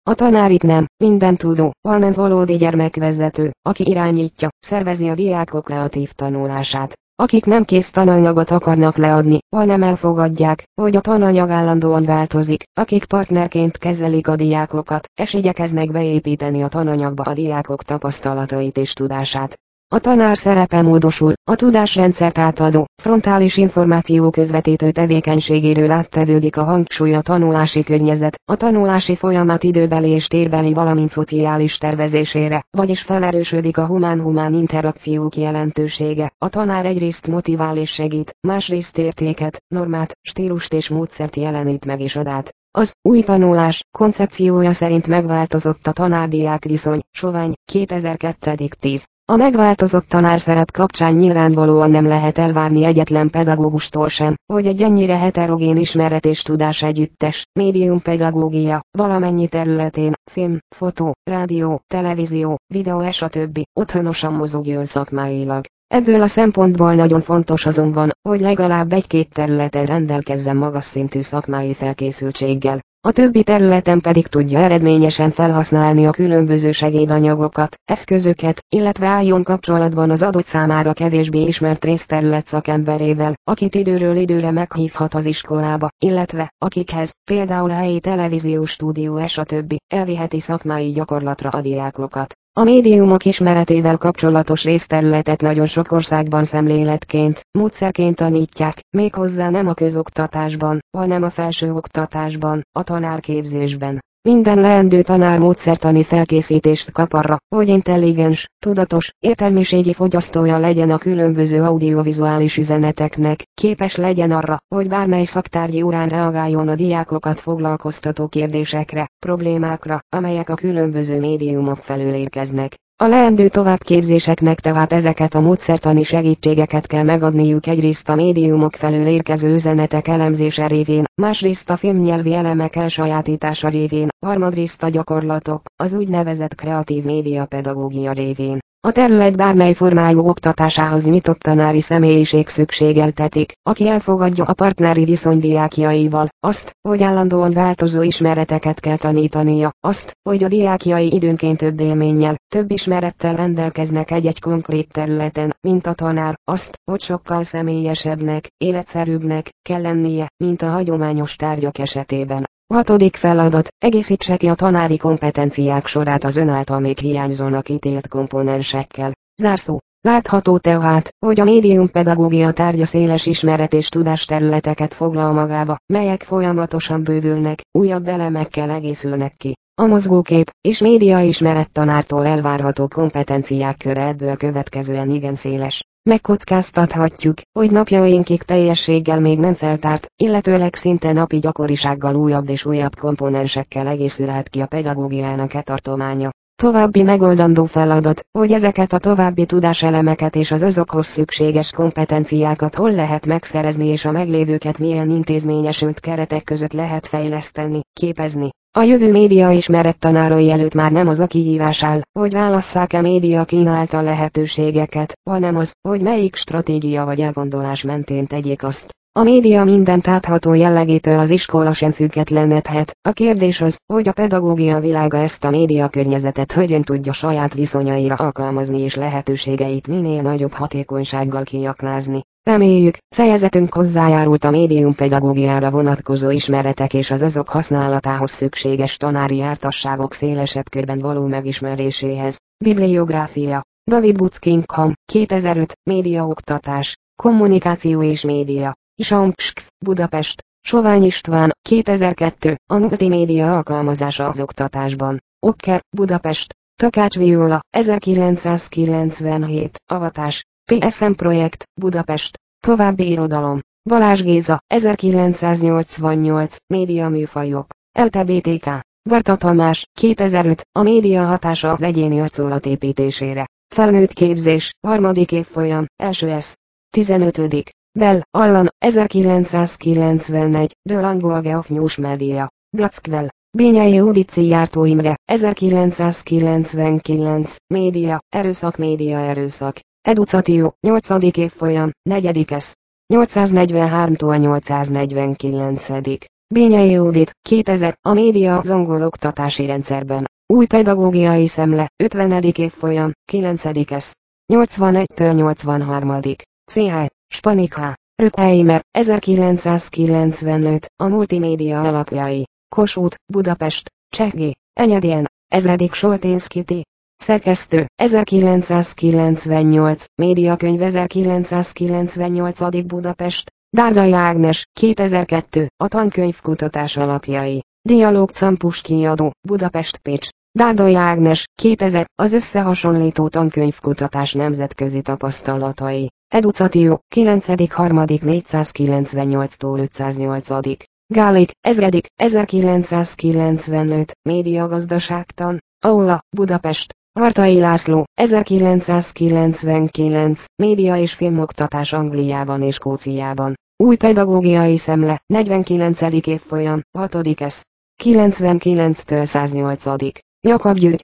A tanár itt nem mindentudó, hanem valódi gyermekvezető, aki irányítja, szervezi a diákok kreatív tanulását. Akik nem kész tananyagot akarnak leadni, hanem elfogadják, hogy a tananyag állandóan változik, akik partnerként kezelik a diákokat, és igyekeznek beépíteni a tananyagba a diákok tapasztalatait és tudását. A tanár szerepe módosul, a tudásrendszert átadó, frontális információ közvetítő tevékenységéről áttevődik a hangsúly a tanulási környezet, a tanulási folyamat időbeli és térbeli valamint szociális tervezésére, vagyis felerősödik a humán-humán interakciók jelentősége. A tanár egyrészt motivál és segít, másrészt értéket, normát, stílust és módszert jelenít meg és ad át. Az új tanulás koncepciója szerint megváltozott a tanár-diák viszony, Sovány, kétezer-kettő tíz. A megváltozott tanárszerep kapcsán nyilvánvalóan nem lehet elvárni egyetlen pedagógustól sem, hogy egy ennyire heterogén ismeret és tudás együttes, médiumpedagógia, valamennyi területén, film, fotó, rádió, televízió, videó és a többi, otthonosan mozogjon szakmailag. Ebből a szempontból nagyon fontos azonban, hogy legalább egy-két területen rendelkezzen magas szintű szakmai felkészültséggel. A többi területen pedig tudja eredményesen felhasználni a különböző segédanyagokat, eszközöket, illetve álljon kapcsolatban az adott számára kevésbé ismert részterület szakemberével, akit időről időre meghívhat az iskolába, illetve, akikhez, például helyi televíziós stúdió és a többi, elviheti szakmai gyakorlatra a diákokat. A médiumok ismeretével kapcsolatos részterületet nagyon sok országban szemléletként, módszerként tanítják, méghozzá nem a közoktatásban, hanem a felsőoktatásban, a tanárképzésben. Minden leendő tanár módszertani felkészítést kap arra, hogy intelligens, tudatos, értelmiségi fogyasztója legyen a különböző audiovizuális üzeneteknek, képes legyen arra, hogy bármely szaktárgyi órán reagáljon a diákokat foglalkoztató kérdésekre, problémákra, amelyek a különböző médiumok felől érkeznek. A leendő továbbképzéseknek tehát ezeket a módszertani segítségeket kell megadniuk egyrészt a médiumok felől érkező üzenetek elemzése révén, másrészt a filmnyelvi elemek elsajátítása révén, harmadrészt a gyakorlatok, az úgynevezett kreatív média pedagógia révén. A terület bármely formájú oktatásához nyitott tanári személyiség szükségeltetik, aki elfogadja a partneri viszony diákjaival, azt, hogy állandóan változó ismereteket kell tanítania, azt, hogy a diákjai időnként több élménnyel, több ismerettel rendelkeznek egy-egy konkrét területen, mint a tanár, azt, hogy sokkal személyesebbnek, életszerűbbnek kell lennie, mint a hagyományos tárgyak esetében. Hatodik feladat, egészítse ki a tanári kompetenciák sorát az ön által még hiányzónak ítélt komponensekkel. Zárszó. Látható tehát, hogy a médiumpedagógia tárgya széles ismeret és tudásterületeket foglal magába, melyek folyamatosan bővülnek, újabb elemekkel egészülnek ki. A mozgókép és média ismeret tanártól elvárható kompetenciák köre ebből következően igen széles. Megkockáztathatjuk, hogy napjainkig teljességgel még nem feltárt, illetőleg szinte napi gyakorisággal újabb és újabb komponensekkel egészülhet ki a pedagógiának e tartománya. További megoldandó feladat, hogy ezeket a további tudáselemeket és az azokhoz szükséges kompetenciákat hol lehet megszerezni és a meglévőket milyen intézményesült keretek között lehet fejleszteni, képezni. A jövő média ismeret tanárai előtt már nem az a kihívás áll, hogy válasszák-e média kínálta lehetőségeket, hanem az, hogy melyik stratégia vagy elgondolás mentén tegyék azt. A média mindent átható jellegétől az iskola sem függetlenedhet. A kérdés az, hogy a pedagógia világa ezt a média környezetet hogyan tudja saját viszonyaira alkalmazni és lehetőségeit minél nagyobb hatékonysággal kiaknázni. Reméljük, fejezetünk hozzájárult a médiumpedagógiára vonatkozó ismeretek és az azok használatához szükséges tanári jártasságok szélesebb körben való megismeréséhez. Bibliográfia. David Buckingham, kétezer-öt, Médiaoktatás, Kommunikáció és Média. Isamsk, Budapest. Sovány István, kétezer-kettő, a multimédia alkalmazása az oktatásban. Okker, Budapest. Takács Viola, ezerkilencszázkilencvenhét, Avatás. pé es em Projekt, Budapest. További irodalom. Balázs Géza, ezerkilencszáznyolcvannyolc, Médiaműfajok. el té bé té ká. Varta Tamás, kétezer-öt, a média hatása az egyéni arculatépítésére. Felnőtt képzés, harmadik évfolyam, első S. tizenötödik. Bell, Allan, ezerkilencszázkilencvenegy, De Langoage of News Media. Blackkwell. Bényei Judit Szijjártó Imre, ezerkilencszázkilencvenkilenc, Média, Erőszak Média Erőszak. Educatio, nyolcadik évfolyam, negyedik S. nyolcszáznegyvenháromtól nyolcszáznegyvenkilenc. Bényei Judit, kétezer, a média az angol oktatási rendszerben. Új pedagógiai szemle, ötvenedik évfolyam, kilencedikes. nyolcvanegytől nyolcvanharmadik. cé há, Spanika, Röpeimer, ezerkilencszázkilencvenöt, a multimédia alapjai. Kossuth, Budapest, Cseh. Enyedien, ezredik Solténszky. Szerkesztő, ezerkilencszázkilencvennyolc, médiakönyv ezerkilencszázkilencvennyolc. Budapest, Dárdai Ágnes, kétezer-kettő, a tankönyvkutatás alapjai. Dialóg Campus kiadó, Budapest Pécs. Dárdai Ágnes, kétezer, az összehasonlító tankönyvkutatás nemzetközi tapasztalatai. Educatio, kilencedik harmadik négyszázkilencvennyolctól ötszáznyolcadik Gálik, ezredik, ezerkilencszázkilencvenöt, médiagazdaságtan. Aula, Budapest. Vartai László, ezerkilencszázkilencvenkilenc, média és filmoktatás Angliában és Skóciában. Új pedagógiai szemle, negyvenkilencedik évfolyam, hatodikes. kilencvenkilenctől száznyolcadik Jakab György,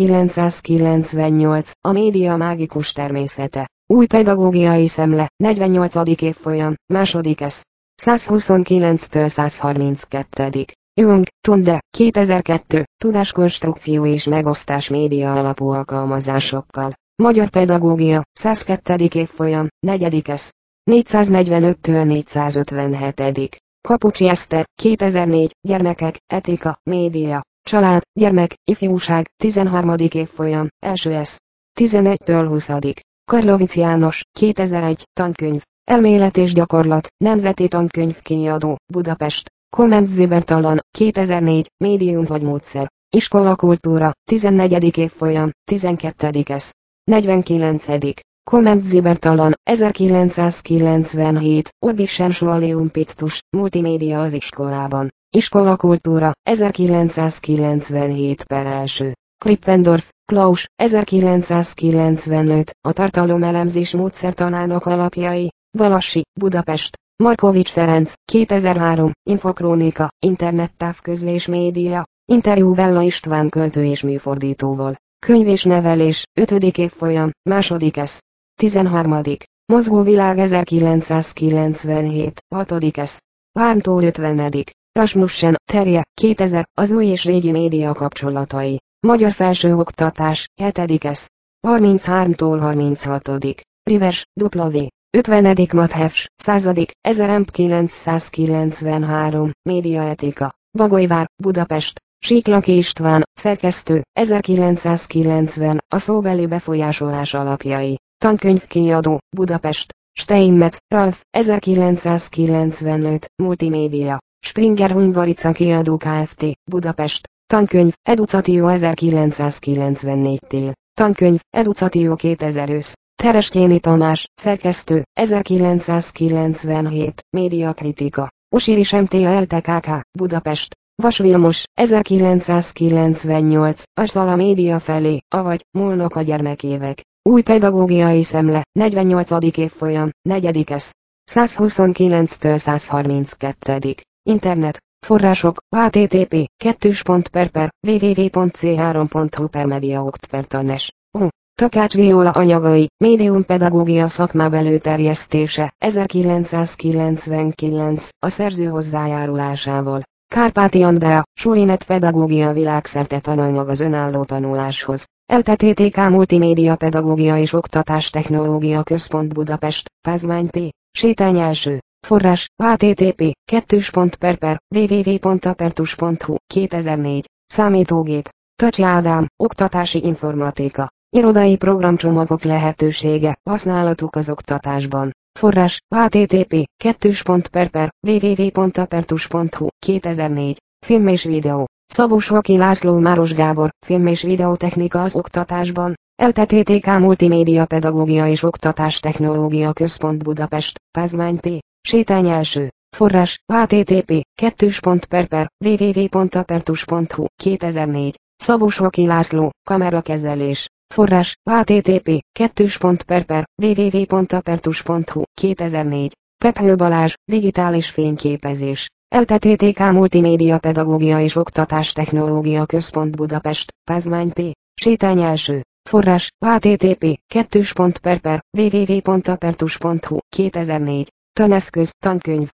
ezerkilencszázkilencvennyolc, a média mágikus természete. Új pedagógiai szemle, negyvennyolcadik évfolyam, másodikes. százhuszonkilenctől százharminckettő Jung, Tunde, kétezer-kettő, tudáskonstrukció és megosztás média alapú alkalmazásokkal. Magyar pedagógia, százkettő évfolyam, negyedikes. négyszáznegyvenöttől négyszázötvenhetedik Kapucsi Eszter, kétezer-négy, gyermekek, etika, média, család, gyermek, ifjúság, tizenharmadik évfolyam, első S. tizenegytől huszadik Karlovic János, kétezer-egy, tankönyv, elmélet és gyakorlat, nemzeti tankönyv kiadó, Budapest. Komment Zibertalan, kétezer-négy, médium vagy módszer, iskolakultúra, tizennegyedik évfolyam, tizenkettedikes. negyvenkilencedik Komment Zibertalan, ezerkilencszázkilencvenhét, Orbis Sensualium Pictus, multimédia az iskolában, iskolakultúra, ezerkilencszázkilencvenhét per első. Krippendorf, Klaus, ezerkilencszázkilencvenöt, a tartalomelemzés módszertanának alapjai, Balassi, Budapest. Markovics Ferenc, kétezer-három, Infokrónika, internettávközlés média, interjú Bella István költő és műfordítóval, könyv és nevelés, ötödik évfolyam, másodikes. tizenharmadik Mozgóvilág ezerkilencszázkilencvenhét, hatodikes. Vármtól ötvenedik Rasmussen, Terje, kétezer, az új és régi média kapcsolatai, magyar felsőoktatás, hetedikes. harmincháromtól harminchatodik Rivers, W. ötvenedik Mathevs, századik, ezerkilencszázkilencvenhárom, médiaetika, Bagolyvár, Budapest. Síklaki István, szerkesztő, ezerkilencszázkilencven, a szóbeli befolyásolás alapjai, tankönyvkiadó, Budapest. Steinmetz, Ralf, ezerkilencszázkilencvenöt, multimédia, Springer Hungarica kiadó Kft., Budapest. Tankönyv, Educatio ezerkilencszázkilencvennégytől, tankönyv, Educatio kétezer ősz. Tereskéni Tamás, szerkesztő, ezerkilencszázkilencvenhét, médiakritika, Osiris em té el té ká ká, Budapest. Vas Vilmos, ezerkilencszázkilencvennyolc, Asszal a média felé, avagy, múlnak a gyermekévek. Új pedagógiai szemle, negyvennyolcadik évfolyam, negyedikes. százhuszonkilenctől százharminckettő Internet, források, http, kettős pont per per, www pont c három pont hu per mediaokt per tanes. U. Takács Viola anyagai, médium pedagógia szakmába terjesztése, ezerkilencszázkilencvenkilenc, a szerző hozzájárulásával. Kárpáti Andrea, Sulinet pedagógia világszerte tananyag az önálló tanuláshoz. el té té té ká Multimédia Pedagógia és Oktatás Technológia Központ Budapest, Pázmány P. Sétány első. Forrás, http, kettős pont per per, www pont apertus pont hu, kétezer-négy. Számítógép. Tacsi Ádám, oktatási informatika. Irodai programcsomagok lehetősége, használatuk az oktatásban. Forrás, http, kettős pont per per, www pont apertus pont hu, kétezer-négy. Film és videó. Szabó Soki László Máros Gábor, film és videótechnika az oktatásban. el té té té ká Multimédia Pedagógia és Oktatás Technológia Központ Budapest, Pázmány P. Sétány első. Forrás, http, kettős pont per per, www pont apertus pont hu, kétezer-négy. Szabó Soki László, kamerakezelés. Forrás, http, kettős pont per per, www pont apertus pont hu, kétezer-négy. Pekhő Balázs, digitális fényképezés. el té té té ká Multimédia Pedagógia és Oktatás Technológia Központ Budapest, Pázmány P. Sétány első. Forrás, http, kettős pont per per, www pont apertus pont hu, kétezer-négy. Taneszköz, tankönyv,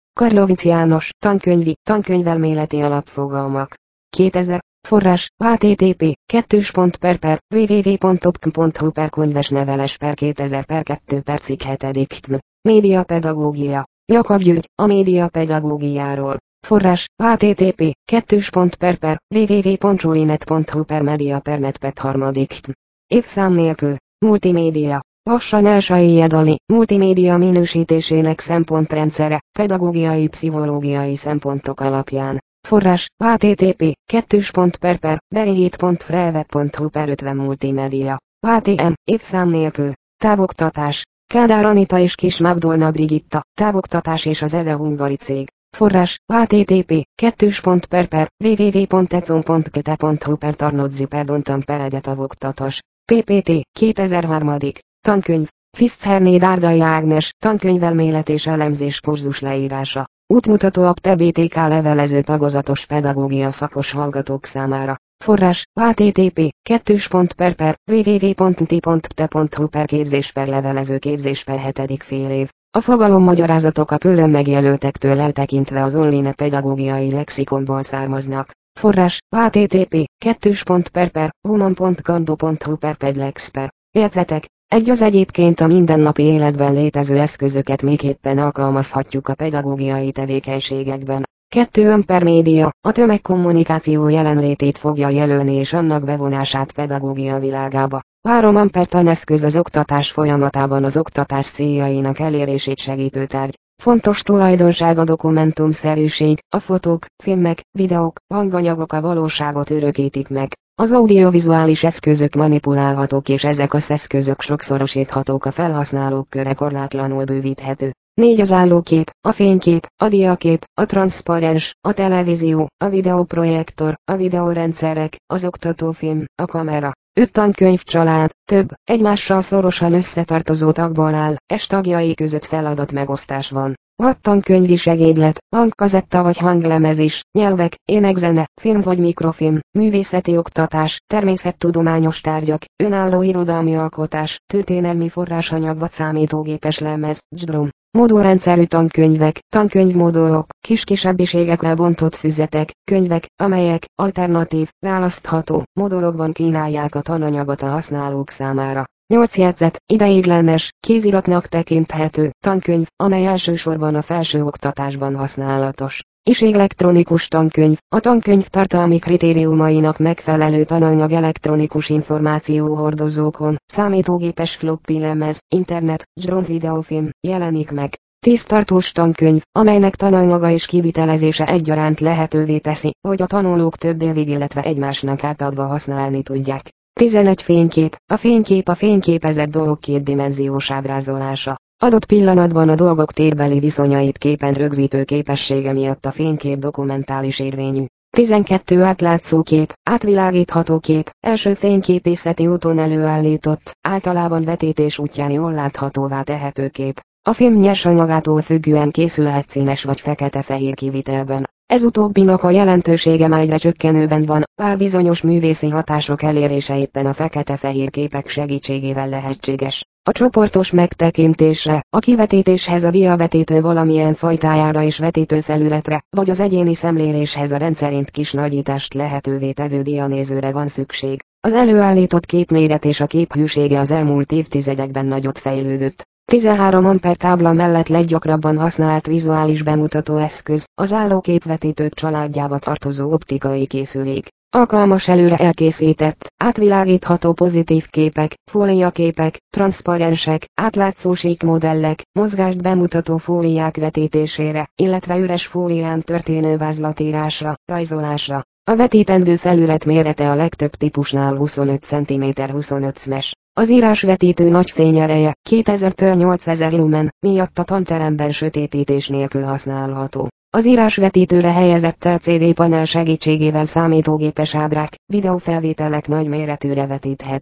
Karlovics János, tankönyvi, tankönyvelméleti alapfogalmak. kétezer. Forrás, http, kettős pont per per, www.opk.hu per könyves neveles per kétezer per kettő per cikk hetedik tm. Médiapedagógia. Jakab György, a médiapedagógiáról. Forrás, http, kettős pont per per, www.zsulinet.hu per media per netpet harmadik tm. Évszám nélkül. Multimédia. Lassan elsajályedni, multimédia minősítésének szempontrendszere, pedagógiai pszichológiai szempontok alapján. Forrás, http, kettős pont per per, berihét pont frelvet pont hu per ötven multimédia. htm, évszám nélkül. Távoktatás. Kádár Anita és Kis Magdolna Brigitta, távoktatás és az Ede Hungari cég. Forrás, http, kettős pont per per, www.ecom pont kete pont hu per tarnodzi per dontam per ede távoktatás. ppt, kétezer-három. Tankönyv. Fiszcerné Dárdai Ágnes, tankönyvelmélet és elemzés kurzus leírása. Útmutató a té bé té ká levelező tagozatos pedagógia szakos hallgatók számára. Forrás, http, kettős pont per per, www.ti.te.hu per képzés per levelező képzés per hetedik fél év. A fogalommagyarázatok a külön megjelöltektől eltekintve az online pedagógiai lexikonból származnak. Forrás, http, kettős pont per per, human pont kando pont hu per pedlex per. Jegyzetek. Egy az egyébként a mindennapi életben létező eszközöket miképpen alkalmazhatjuk a pedagógiai tevékenységekben. Kettő Amper média, a tömegkommunikáció jelenlétét fogja jelölni és annak bevonását pedagógia világába. Három Amper taneszköz az oktatás folyamatában az oktatás céljainak elérését segítő tárgy. Fontos tulajdonság a dokumentumszerűség, a fotók, filmek, videók, hanganyagok a valóságot örökítik meg. Az audiovizuális eszközök manipulálhatók és ezek az eszközök sokszorosíthatók, a felhasználók köre korlátlanul bővíthető. négy Az állókép, a fénykép, a diakép, a transzparens, a televízió, a videóprojektor, a videórendszerek, az oktatófilm, a kamera. öt Tankönyvcsalád, több, egymással szorosan összetartozó tagból áll, es tagjai között feladat megosztás van. hat Tankönyvi segédlet, hangkazetta vagy hanglemez is, nyelvek, énekzene, film vagy mikrofilm, művészeti oktatás, természettudományos tárgyak, önálló irodalmi alkotás, történelmi forrásanyag vagy számítógépes lemez, dzsdrom. Modulrendszerű tankönyvek, tankönyvmodulok, kis kisebbségekre bontott füzetek, könyvek, amelyek alternatív, választható modulokban kínálják a tananyagot a használók számára. nyolc Jegyzet, ideiglenes, kéziratnak tekinthető tankönyv, amely elsősorban a felsőoktatásban használatos. És elektronikus tankönyv, a tankönyv tartalmi kritériumainak megfelelő tananyag elektronikus információhordozókon, számítógépes floppy lemez, internet, dzsrom videófilm jelenik meg. tíz Tartós tankönyv, amelynek tananyaga és kivitelezése egyaránt lehetővé teszi, hogy a tanulók több évig illetve egymásnak átadva használni tudják. tizenegy Fénykép, a fénykép a fényképezett dolog kétdimenziós ábrázolása. Adott pillanatban a dolgok térbeli viszonyait képen rögzítő képessége miatt a fénykép dokumentális érvényű. tizenkettő Átlátszó kép, átvilágítható kép, első fényképészeti úton előállított, általában vetítés útján jól láthatóvá tehető kép. A film nyersanyagától függően készülhet színes vagy fekete-fehér kivitelben. Ez utóbbinak a jelentősége egyre csökkenőben van, bár bizonyos művészi hatások elérése éppen a fekete-fehér képek segítségével lehetséges. A csoportos megtekintésre, a kivetítéshez a diavetítő valamilyen fajtájára és vetítőfelületre, vagy az egyéni szemléléshez a rendszerint kis nagyítást lehetővé tevő dianézőre van szükség. Az előállított képméret és a kép hűsége az elmúlt évtizedekben nagyot fejlődött. tizenhárom Amper tábla mellett leggyakrabban használt vizuális bemutató eszköz, az állóképvetítők családjába tartozó optikai készülék. Alkalmas előre elkészített, átvilágítható pozitív képek, fóliaképek, transzparensek, átlátszó síkmodellek, mozgást bemutató fóliák vetítésére, illetve üres fólián történő vázlatírásra, rajzolásra. A vetítendő felület mérete a legtöbb típusnál huszonöt centiméter huszonöt cm-es. Az írásvetítő nagy fényereje, kétezer-től nyolcezer lumen, miatt a tanteremben sötétítés nélkül használható. Az írásvetítőre helyezett el cé dé panel segítségével számítógépes ábrák, videófelvételek nagyméretűre vetíthetők.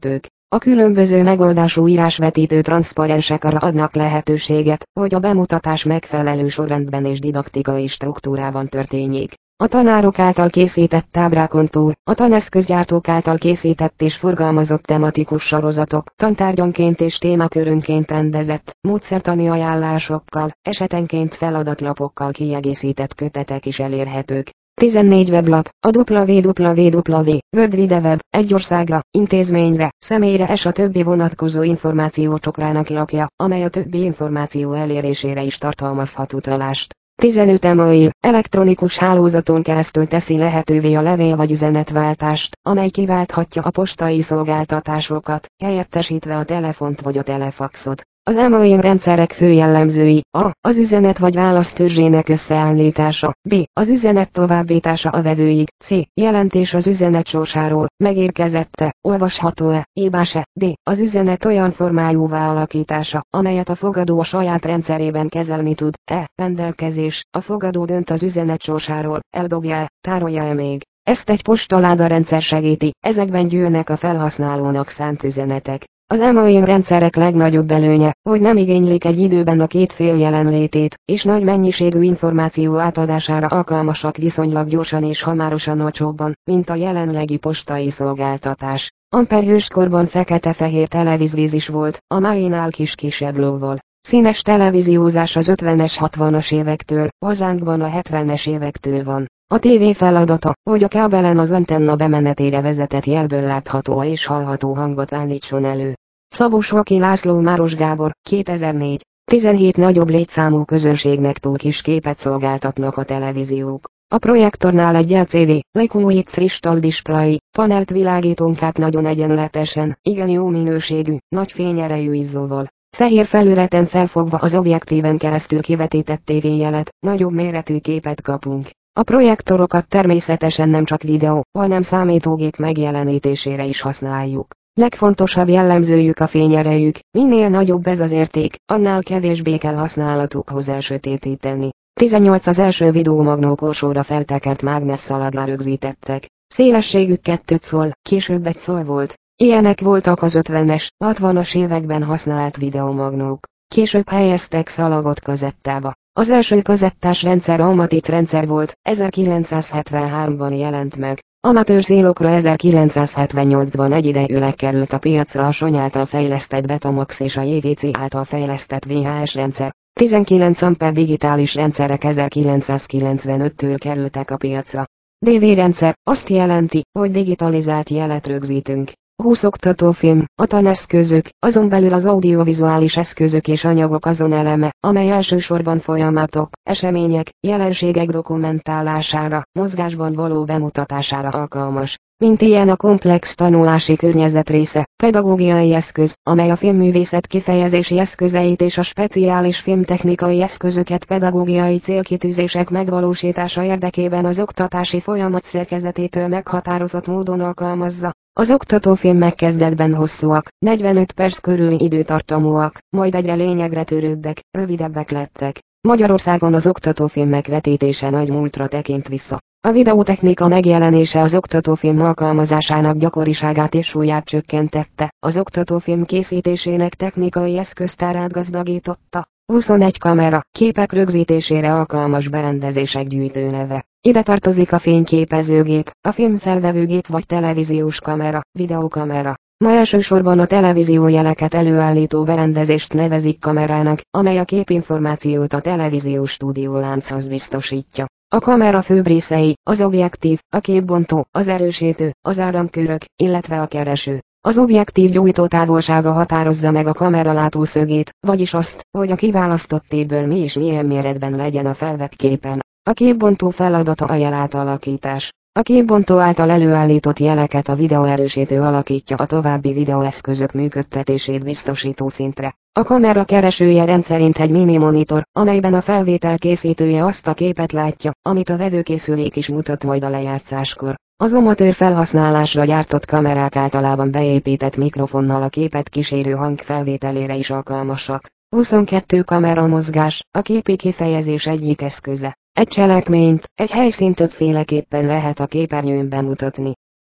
A különböző megoldású írásvetítő transzparensek arra adnak lehetőséget, hogy a bemutatás megfelelő sorrendben és didaktikai struktúrában történjék. A tanárok által készített táblákon túl, a taneszközgyártók által készített és forgalmazott tematikus sorozatok, tantárgyanként és témakörönként rendezett, módszertani ajánlásokkal, esetenként feladatlapokkal kiegészített kötetek is elérhetők. tizennégy weblap, a www. World egy országra, intézményre, személyre és a többi vonatkozó információcsokrának lapja, amely a többi információ elérésére is tartalmazhat utalást. tizenöt e-mail, elektronikus hálózaton keresztül teszi lehetővé a levél vagy üzenetváltást, amely kiválthatja a postai szolgáltatásokat, helyettesítve a telefont vagy a telefaxot. Az e-mail rendszerek fő jellemzői: a. Az üzenet vagy válasz törzsének összeállítása, b. Az üzenet továbbítása a vevőig, c. Jelentés az üzenet sorsáról, megérkezette, olvasható-e, ébás-e, d. Az üzenet olyan formájúvá alakítása, amelyet a fogadó a saját rendszerében kezelni tud, e. Rendelkezés, a fogadó dönt az üzenet sorsáról, eldobja-e, tárolja-e még. Ezt egy postaláda rendszer segíti, ezekben gyűlnek a felhasználónak szánt üzenetek. Az e-mail rendszerek legnagyobb előnye, hogy nem igénylik egy időben a két fél jelenlétét, és nagy mennyiségű információ átadására alkalmasak viszonylag gyorsan és hamarosan olcsóbban, mint a jelenlegi postai szolgáltatás. Amper hőskorban fekete-fehér televízió is volt, a mainál kis-kisebb lóval. Színes televíziózás az ötvenes hatvanas évektől, hazánkban a hetvenes évektől van. A tévé feladata, hogy a kábelen az antenna bemenetére vezetett jelből látható és hallható hangot állítson elő. Szabó Rocky László Máros Gábor, kétezer-négy. tizenhét nagyobb létszámú közönségnek túl kis képet szolgáltatnak a televíziók. A projektornál egy el cé dé, Liquid Crystal Display, panelt világítunk át nagyon egyenletesen, igen jó minőségű, nagy fényerejű izzóval. Fehér felületen felfogva az objektíven keresztül kivetített tévéjelet, nagyobb méretű képet kapunk. A projektorokat természetesen nem csak videó, hanem számítógép megjelenítésére is használjuk. Legfontosabb jellemzőjük a fényerejük, minél nagyobb ez az érték, annál kevésbé kell használatukhoz elsötétíteni. tizennyolc Az első videómagnók orsóra feltekert mágnesszalagra rögzítettek. Szélességük kettő szól, később egy szól volt. Ilyenek voltak az ötvenes, hatvanas években használt videómagnók. Később helyeztek szalagot kazettába. Az első kazettás rendszer Amatit rendszer volt, ezerkilencszázhetvenháromban jelent meg. Amatőr célokra ezerkilencszázhetvennyolcban egyidejűleg került a piacra a Sony által fejlesztett Betamax és a jé vé cé által fejlesztett vé há es rendszer. tizenkilenc amper digitális rendszerek ezerkilencszázkilencvenöttől kerültek a piacra. dé vé rendszer azt jelenti, hogy digitalizált jelet rögzítünk. húsz oktatófilm, a taneszközök, azon belül az audiovizuális eszközök és anyagok azon eleme, amely elsősorban folyamatok, események, jelenségek dokumentálására, mozgásban való bemutatására alkalmas. Mint ilyen a komplex tanulási környezet része, pedagógiai eszköz, amely a filmművészet kifejezési eszközeit és a speciális filmtechnikai eszközöket pedagógiai célkitűzések megvalósítása érdekében az oktatási folyamat szerkezetétől meghatározott módon alkalmazza. Az oktatófilmek kezdetben hosszúak, negyvenöt perc körüli időtartamúak, majd egyre lényegre törőbbek, rövidebbek lettek. Magyarországon az oktatófilmek vetítése nagy múltra tekint vissza. A videótechnika megjelenése az oktatófilm alkalmazásának gyakoriságát és súlyát csökkentette, az oktatófilm készítésének technikai eszköztárát gazdagította. huszonegy kamera, képek rögzítésére alkalmas berendezések gyűjtőneve. Ide tartozik a fényképezőgép, a filmfelvevőgép vagy televíziós kamera, videókamera. Ma elsősorban a televíziójeleket előállító berendezést nevezik kamerának, amely a képinformációt a televíziós stúdiólánchoz biztosítja. A kamera főbb részei, az objektív, a képbontó, az erősítő, az áramkörök, illetve a kereső. Az objektív gyújtótávolsága határozza meg a kamera látószögét, vagyis azt, hogy a kiválasztott tépből mi és milyen méretben legyen a felvett képen. A képbontó feladata a jelátalakítás. A képbontó által előállított jeleket a videóerősítő alakítja a további videóeszközök működtetését biztosító szintre. A kamera keresője rendszerint egy mini monitor, amelyben a felvétel készítője azt a képet látja, amit a vevőkészülék is mutat majd a lejátszáskor. Az amatőr felhasználásra gyártott kamerák általában beépített mikrofonnal a képet kísérő hang felvételére is alkalmasak. huszonkettő kamera mozgás, a képi kifejezés egyik eszköze. Egy cselekményt, egy helyszínt többféleképpen lehet a képernyőn bemutatni.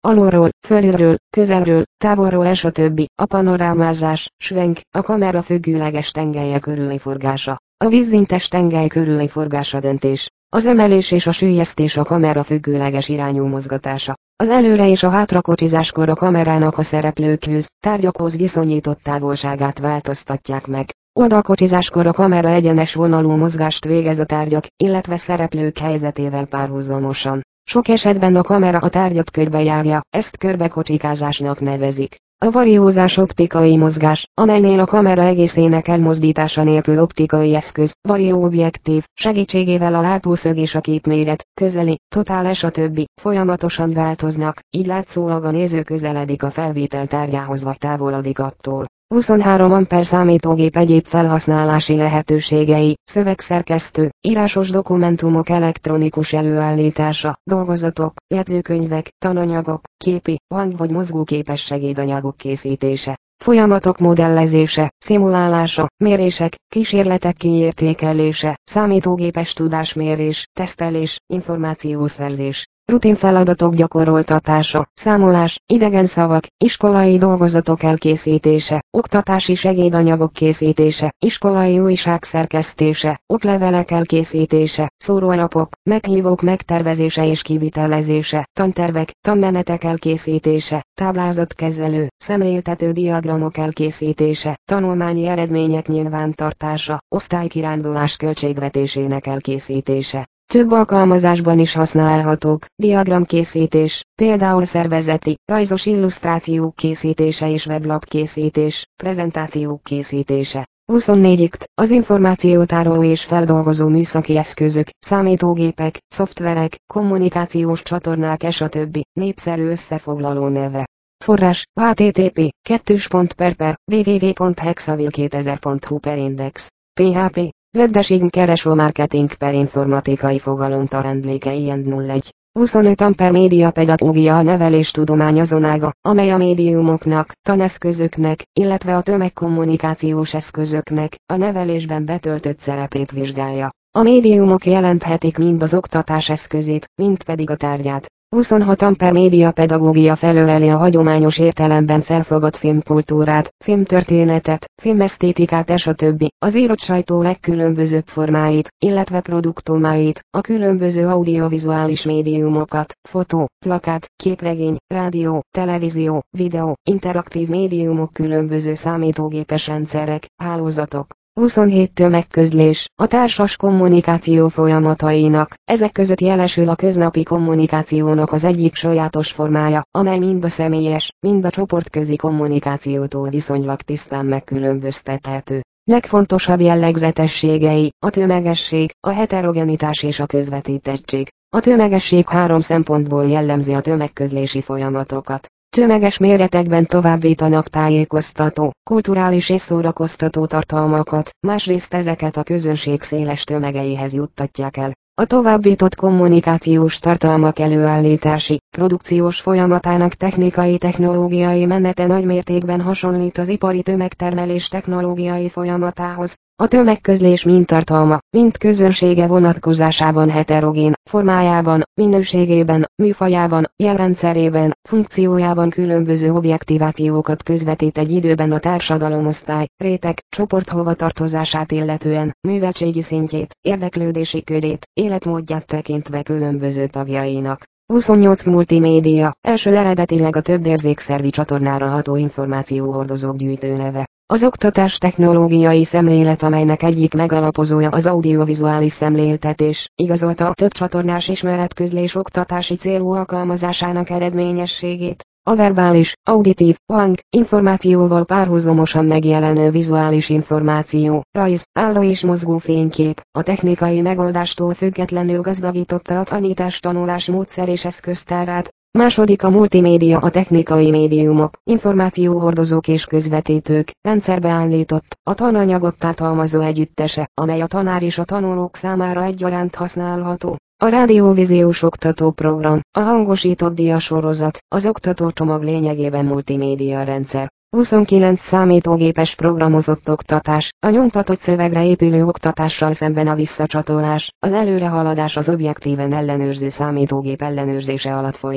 alulról, fölülről, közelről, távolról stb. A panorámázás, schwenk, a kamera függőleges tengelye körüli forgása, a vízszintes tengely körüli forgása döntés, az emelés és a süllyesztés a kamera függőleges irányú mozgatása, az előre és a hátra kocsizáskor a kamerának a szereplőkhöz, tárgyakhoz viszonyított távolságát változtatják meg. Oldalkocsizáskor a kamera egyenes vonalú mozgást végez a tárgyak, illetve szereplők helyzetével párhuzamosan. Sok esetben a kamera a tárgyat körbejárja, ezt körbekocsikázásnak nevezik. A variózás optikai mozgás, amelynél a kamera egészének elmozdítása nélkül optikai eszköz, varióobjektív, segítségével a látószög és a képméret, közeli, totál stb. Folyamatosan változnak, így látszólag a néző közeledik a felvétel tárgyához vagy távolodik attól. huszonhárom amper számítógép egyéb felhasználási lehetőségei, szövegszerkesztő, írásos dokumentumok elektronikus előállítása, dolgozatok, jegyzőkönyvek, tananyagok, képi, hang- vagy mozgóképes segédanyagok készítése, folyamatok modellezése, szimulálása, mérések, kísérletek kiértékelése, számítógépes tudásmérés, tesztelés, információszerzés. Rutin feladatok gyakoroltatása, számolás, idegen szavak, iskolai dolgozatok elkészítése, oktatási segédanyagok készítése, iskolai újság szerkesztése, oklevelek elkészítése, szórólapok, meghívók megtervezése és kivitelezése, tantervek, tanmenetek elkészítése, táblázatkezelő, szemléltető diagramok elkészítése, tanulmányi eredmények nyilvántartása, osztálykirándulás költségvetésének elkészítése. Több alkalmazásban is használhatók, diagramkészítés, például szervezeti, rajzos illusztrációk készítése és weblap készítés, prezentációk készítése. huszonnégy ikt, az információtároló és feldolgozó műszaki eszközök, számítógépek, szoftverek, kommunikációs csatornák stb. Népszerű összefoglaló neve. Forrás, http, kettős pont per per, www pont hexaville kétezer pont hu per index, php. Webdesing kereső marketing per informatikai fogalomta rendléke ilyen nulla egy. huszonöt amper média pedagógia a neveléstudomány azon ága, amely a médiumoknak, taneszközöknek, illetve a tömegkommunikációs eszközöknek, a nevelésben betöltött szerepét vizsgálja. A médiumok jelenthetik mind az oktatás eszközét, mind pedig a tárgyát. huszonhat amper média pedagógia felöleli a hagyományos értelemben felfogott filmkultúrát, filmtörténetet, filmesztétikát stb. Az írott sajtó legkülönbözőbb formáit, illetve produktumáit, a különböző audiovizuális médiumokat, fotó, plakát, képregény, rádió, televízió, videó, interaktív médiumok különböző számítógépes rendszerek, hálózatok. huszonhét tömegközlés, a társas kommunikáció folyamatainak, ezek között jelesül a köznapi kommunikációnak az egyik sajátos formája, amely mind a személyes, mind a csoportközi kommunikációtól viszonylag tisztán megkülönböztethető. Legfontosabb jellegzetességei, a tömegesség, a heterogenitás és a közvetítettség. A tömegesség három szempontból jellemzi a tömegközlési folyamatokat. Tömeges méretekben továbbítanak tájékoztató, kulturális és szórakoztató tartalmakat, másrészt ezeket a közönség széles tömegeihez juttatják el. A továbbított kommunikációs tartalmak előállítási, produkciós folyamatának technikai-technológiai menete nagymértékben hasonlít az ipari tömegtermelés technológiai folyamatához. A tömegközlés mind tartalma, mind közönsége vonatkozásában heterogén, formájában, minőségében, műfajában, jelrendszerében, funkciójában különböző objektivációkat közvetít egy időben a társadalomosztály, réteg, csoport hovatartozását illetően, műveltségi szintjét, érdeklődési körét, életmódját tekintve különböző tagjainak. huszonnyolc multimédia, első eredetileg a több érzékszervi csatornára ható információhordozók gyűjtőneve. Az oktatás technológiai szemlélet, amelynek egyik megalapozója az audiovizuális szemléltetés, igazolta a több csatornás ismeretközlés oktatási célú alkalmazásának eredményességét. A verbális, auditív, hang, információval párhuzamosan megjelenő vizuális információ, rajz, álló és mozgó fénykép, a technikai megoldástól függetlenül gazdagította a tanítás-tanulás módszer és eszköztárát. Második a multimédia, a technikai médiumok, információhordozók és közvetítők, rendszerbe állított, a tananyagot tartalmazó együttese, amely a tanár és a tanulók számára egyaránt használható. A rádióvíziós oktatóprogram, a hangosított diasorozat, az oktatócsomag lényegében multimédia rendszer. huszonkilenc számítógépes programozott oktatás, a nyomtatott szövegre épülő oktatással szemben a visszacsatolás, az előrehaladás az objektíven ellenőrző számítógép ellenőrzése alatt folyik.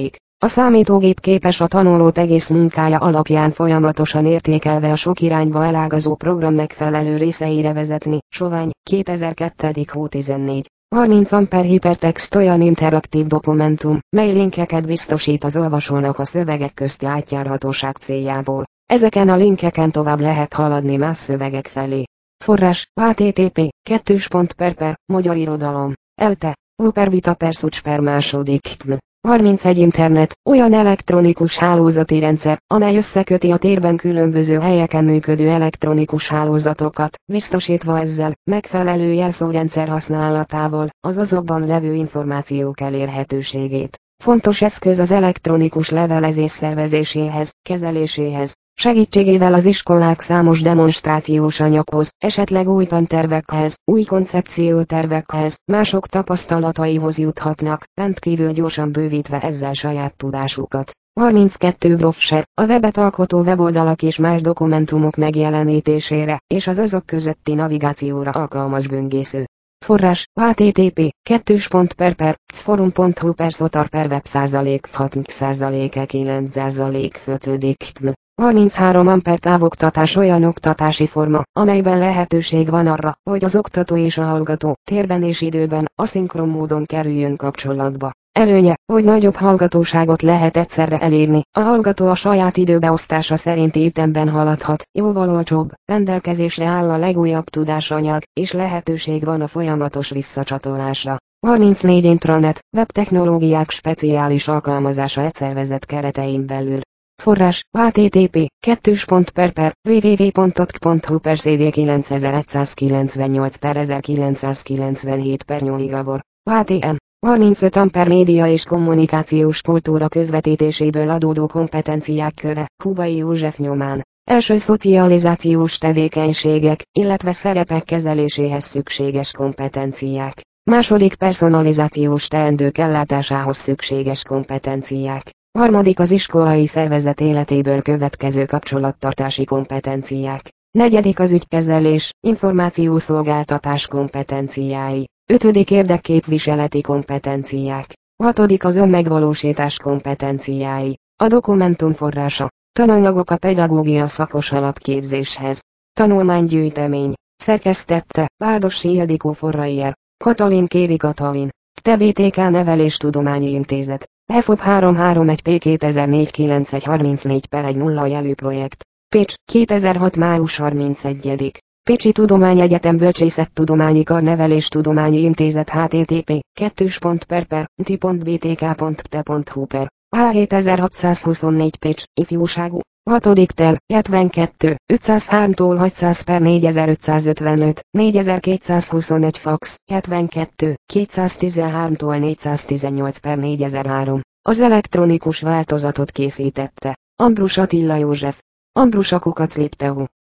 A számítógép képes a tanulót egész munkája alapján folyamatosan értékelve a sok irányba elágazó program megfelelő részeire vezetni. Sovány, kétezer-kettő. hó tizennégy. harminc amper hipertext olyan interaktív dokumentum, mely linkeket biztosít az olvasónak a szövegek közti átjárhatóság céljából. Ezeken a linkeken tovább lehet haladni más szövegek felé. Forrás: há té té pé, kettős pont per per, Magyar Irodalom. ELTE, Rupervita per Sucs per második tm. harmincegy Internet, olyan elektronikus hálózati rendszer, amely összeköti a térben különböző helyeken működő elektronikus hálózatokat, biztosítva ezzel, megfelelő jelszórendszer használatával, az azokban levő információk elérhetőségét. Fontos eszköz az elektronikus levelezés szervezéséhez, kezeléséhez. Segítségével az iskolák számos demonstrációs anyaghoz, esetleg új tantervekhez, új koncepciótervekhez, mások tapasztalataihoz juthatnak, rendkívül gyorsan bővítve ezzel saját tudásukat. harminckettő Browser, a webet alkotó weboldalak és más dokumentumok megjelenítésére, és az azok közötti navigációra alkalmas böngésző. Forrás: há té té pé, kettős pont per per, cforum pont hu per szotar per web százalék hatvank százalék kilenc százalék ötödik tm. harminchárom amper távoktatás olyan oktatási forma, amelyben lehetőség van arra, hogy az oktató és a hallgató térben és időben, aszinkron módon kerüljön kapcsolatba. Előnye, hogy nagyobb hallgatóságot lehet egyszerre elérni, a hallgató a saját időbeosztása szerinti ütemben haladhat, jóval olcsóbb, rendelkezésre áll a legújabb tudásanyag, és lehetőség van a folyamatos visszacsatolásra. harmincnégy Intranet, webtechnológiák speciális alkalmazása egy szervezet keretein belül. Forrás: há té té pé, kettős pont per per, www pont o t k pont hu per cd kilencezer-egyszázkilencvennyolc per ezerkilencszázkilencvenhét per nyolc Gabor. há té em. harmincöt amper média és kommunikációs kultúra közvetítéséből adódó kompetenciák köre, Kubai József nyomán. Első szocializációs tevékenységek, illetve szerepek kezeléséhez szükséges kompetenciák. Második personalizációs teendők ellátásához szükséges kompetenciák. Harmadik az iskolai szervezet életéből következő kapcsolattartási kompetenciák. Negyedik az ügykezelés, információszolgáltatás kompetenciái. Ötödik érdekképviseleti kompetenciák. Hatodik az önmegvalósítás kompetenciái. A dokumentum forrása. Tananyagok a pedagógia szakos alapképzéshez. Tanulmánygyűjtemény. Szerkesztette: Bárdossy Ildikó Forraier. Katalin Kéri Katalin. té bé té ká Neveléstudományi Intézet. e f o p háromszázharmincegy p kétezer-négy kilencegy harmincnégy per egy nulla jelű projekt. Pécs, kétezer-hat május harmincegyedike. Pécsi Tudományegyetem Bölcsészettudományi Kar Neveléstudományi Intézet há té té pé, kettős pont per per, ti pont bé té ká pont pte pont hu per. há hétezer-hatszázhuszonnégy Pécs, ifjúságú. hatodik tel, hetvenkettő, ötszázhárom hatszáz per négyezer-ötszázötvenöt, négyezer-kétszázhuszonegy fax, hetvenkettő, kétszáztizenhárom négyszáztizennyolc per négyezer-három. Az elektronikus változatot készítette Ambrus Attila József. Ambrus a kukac lipteu.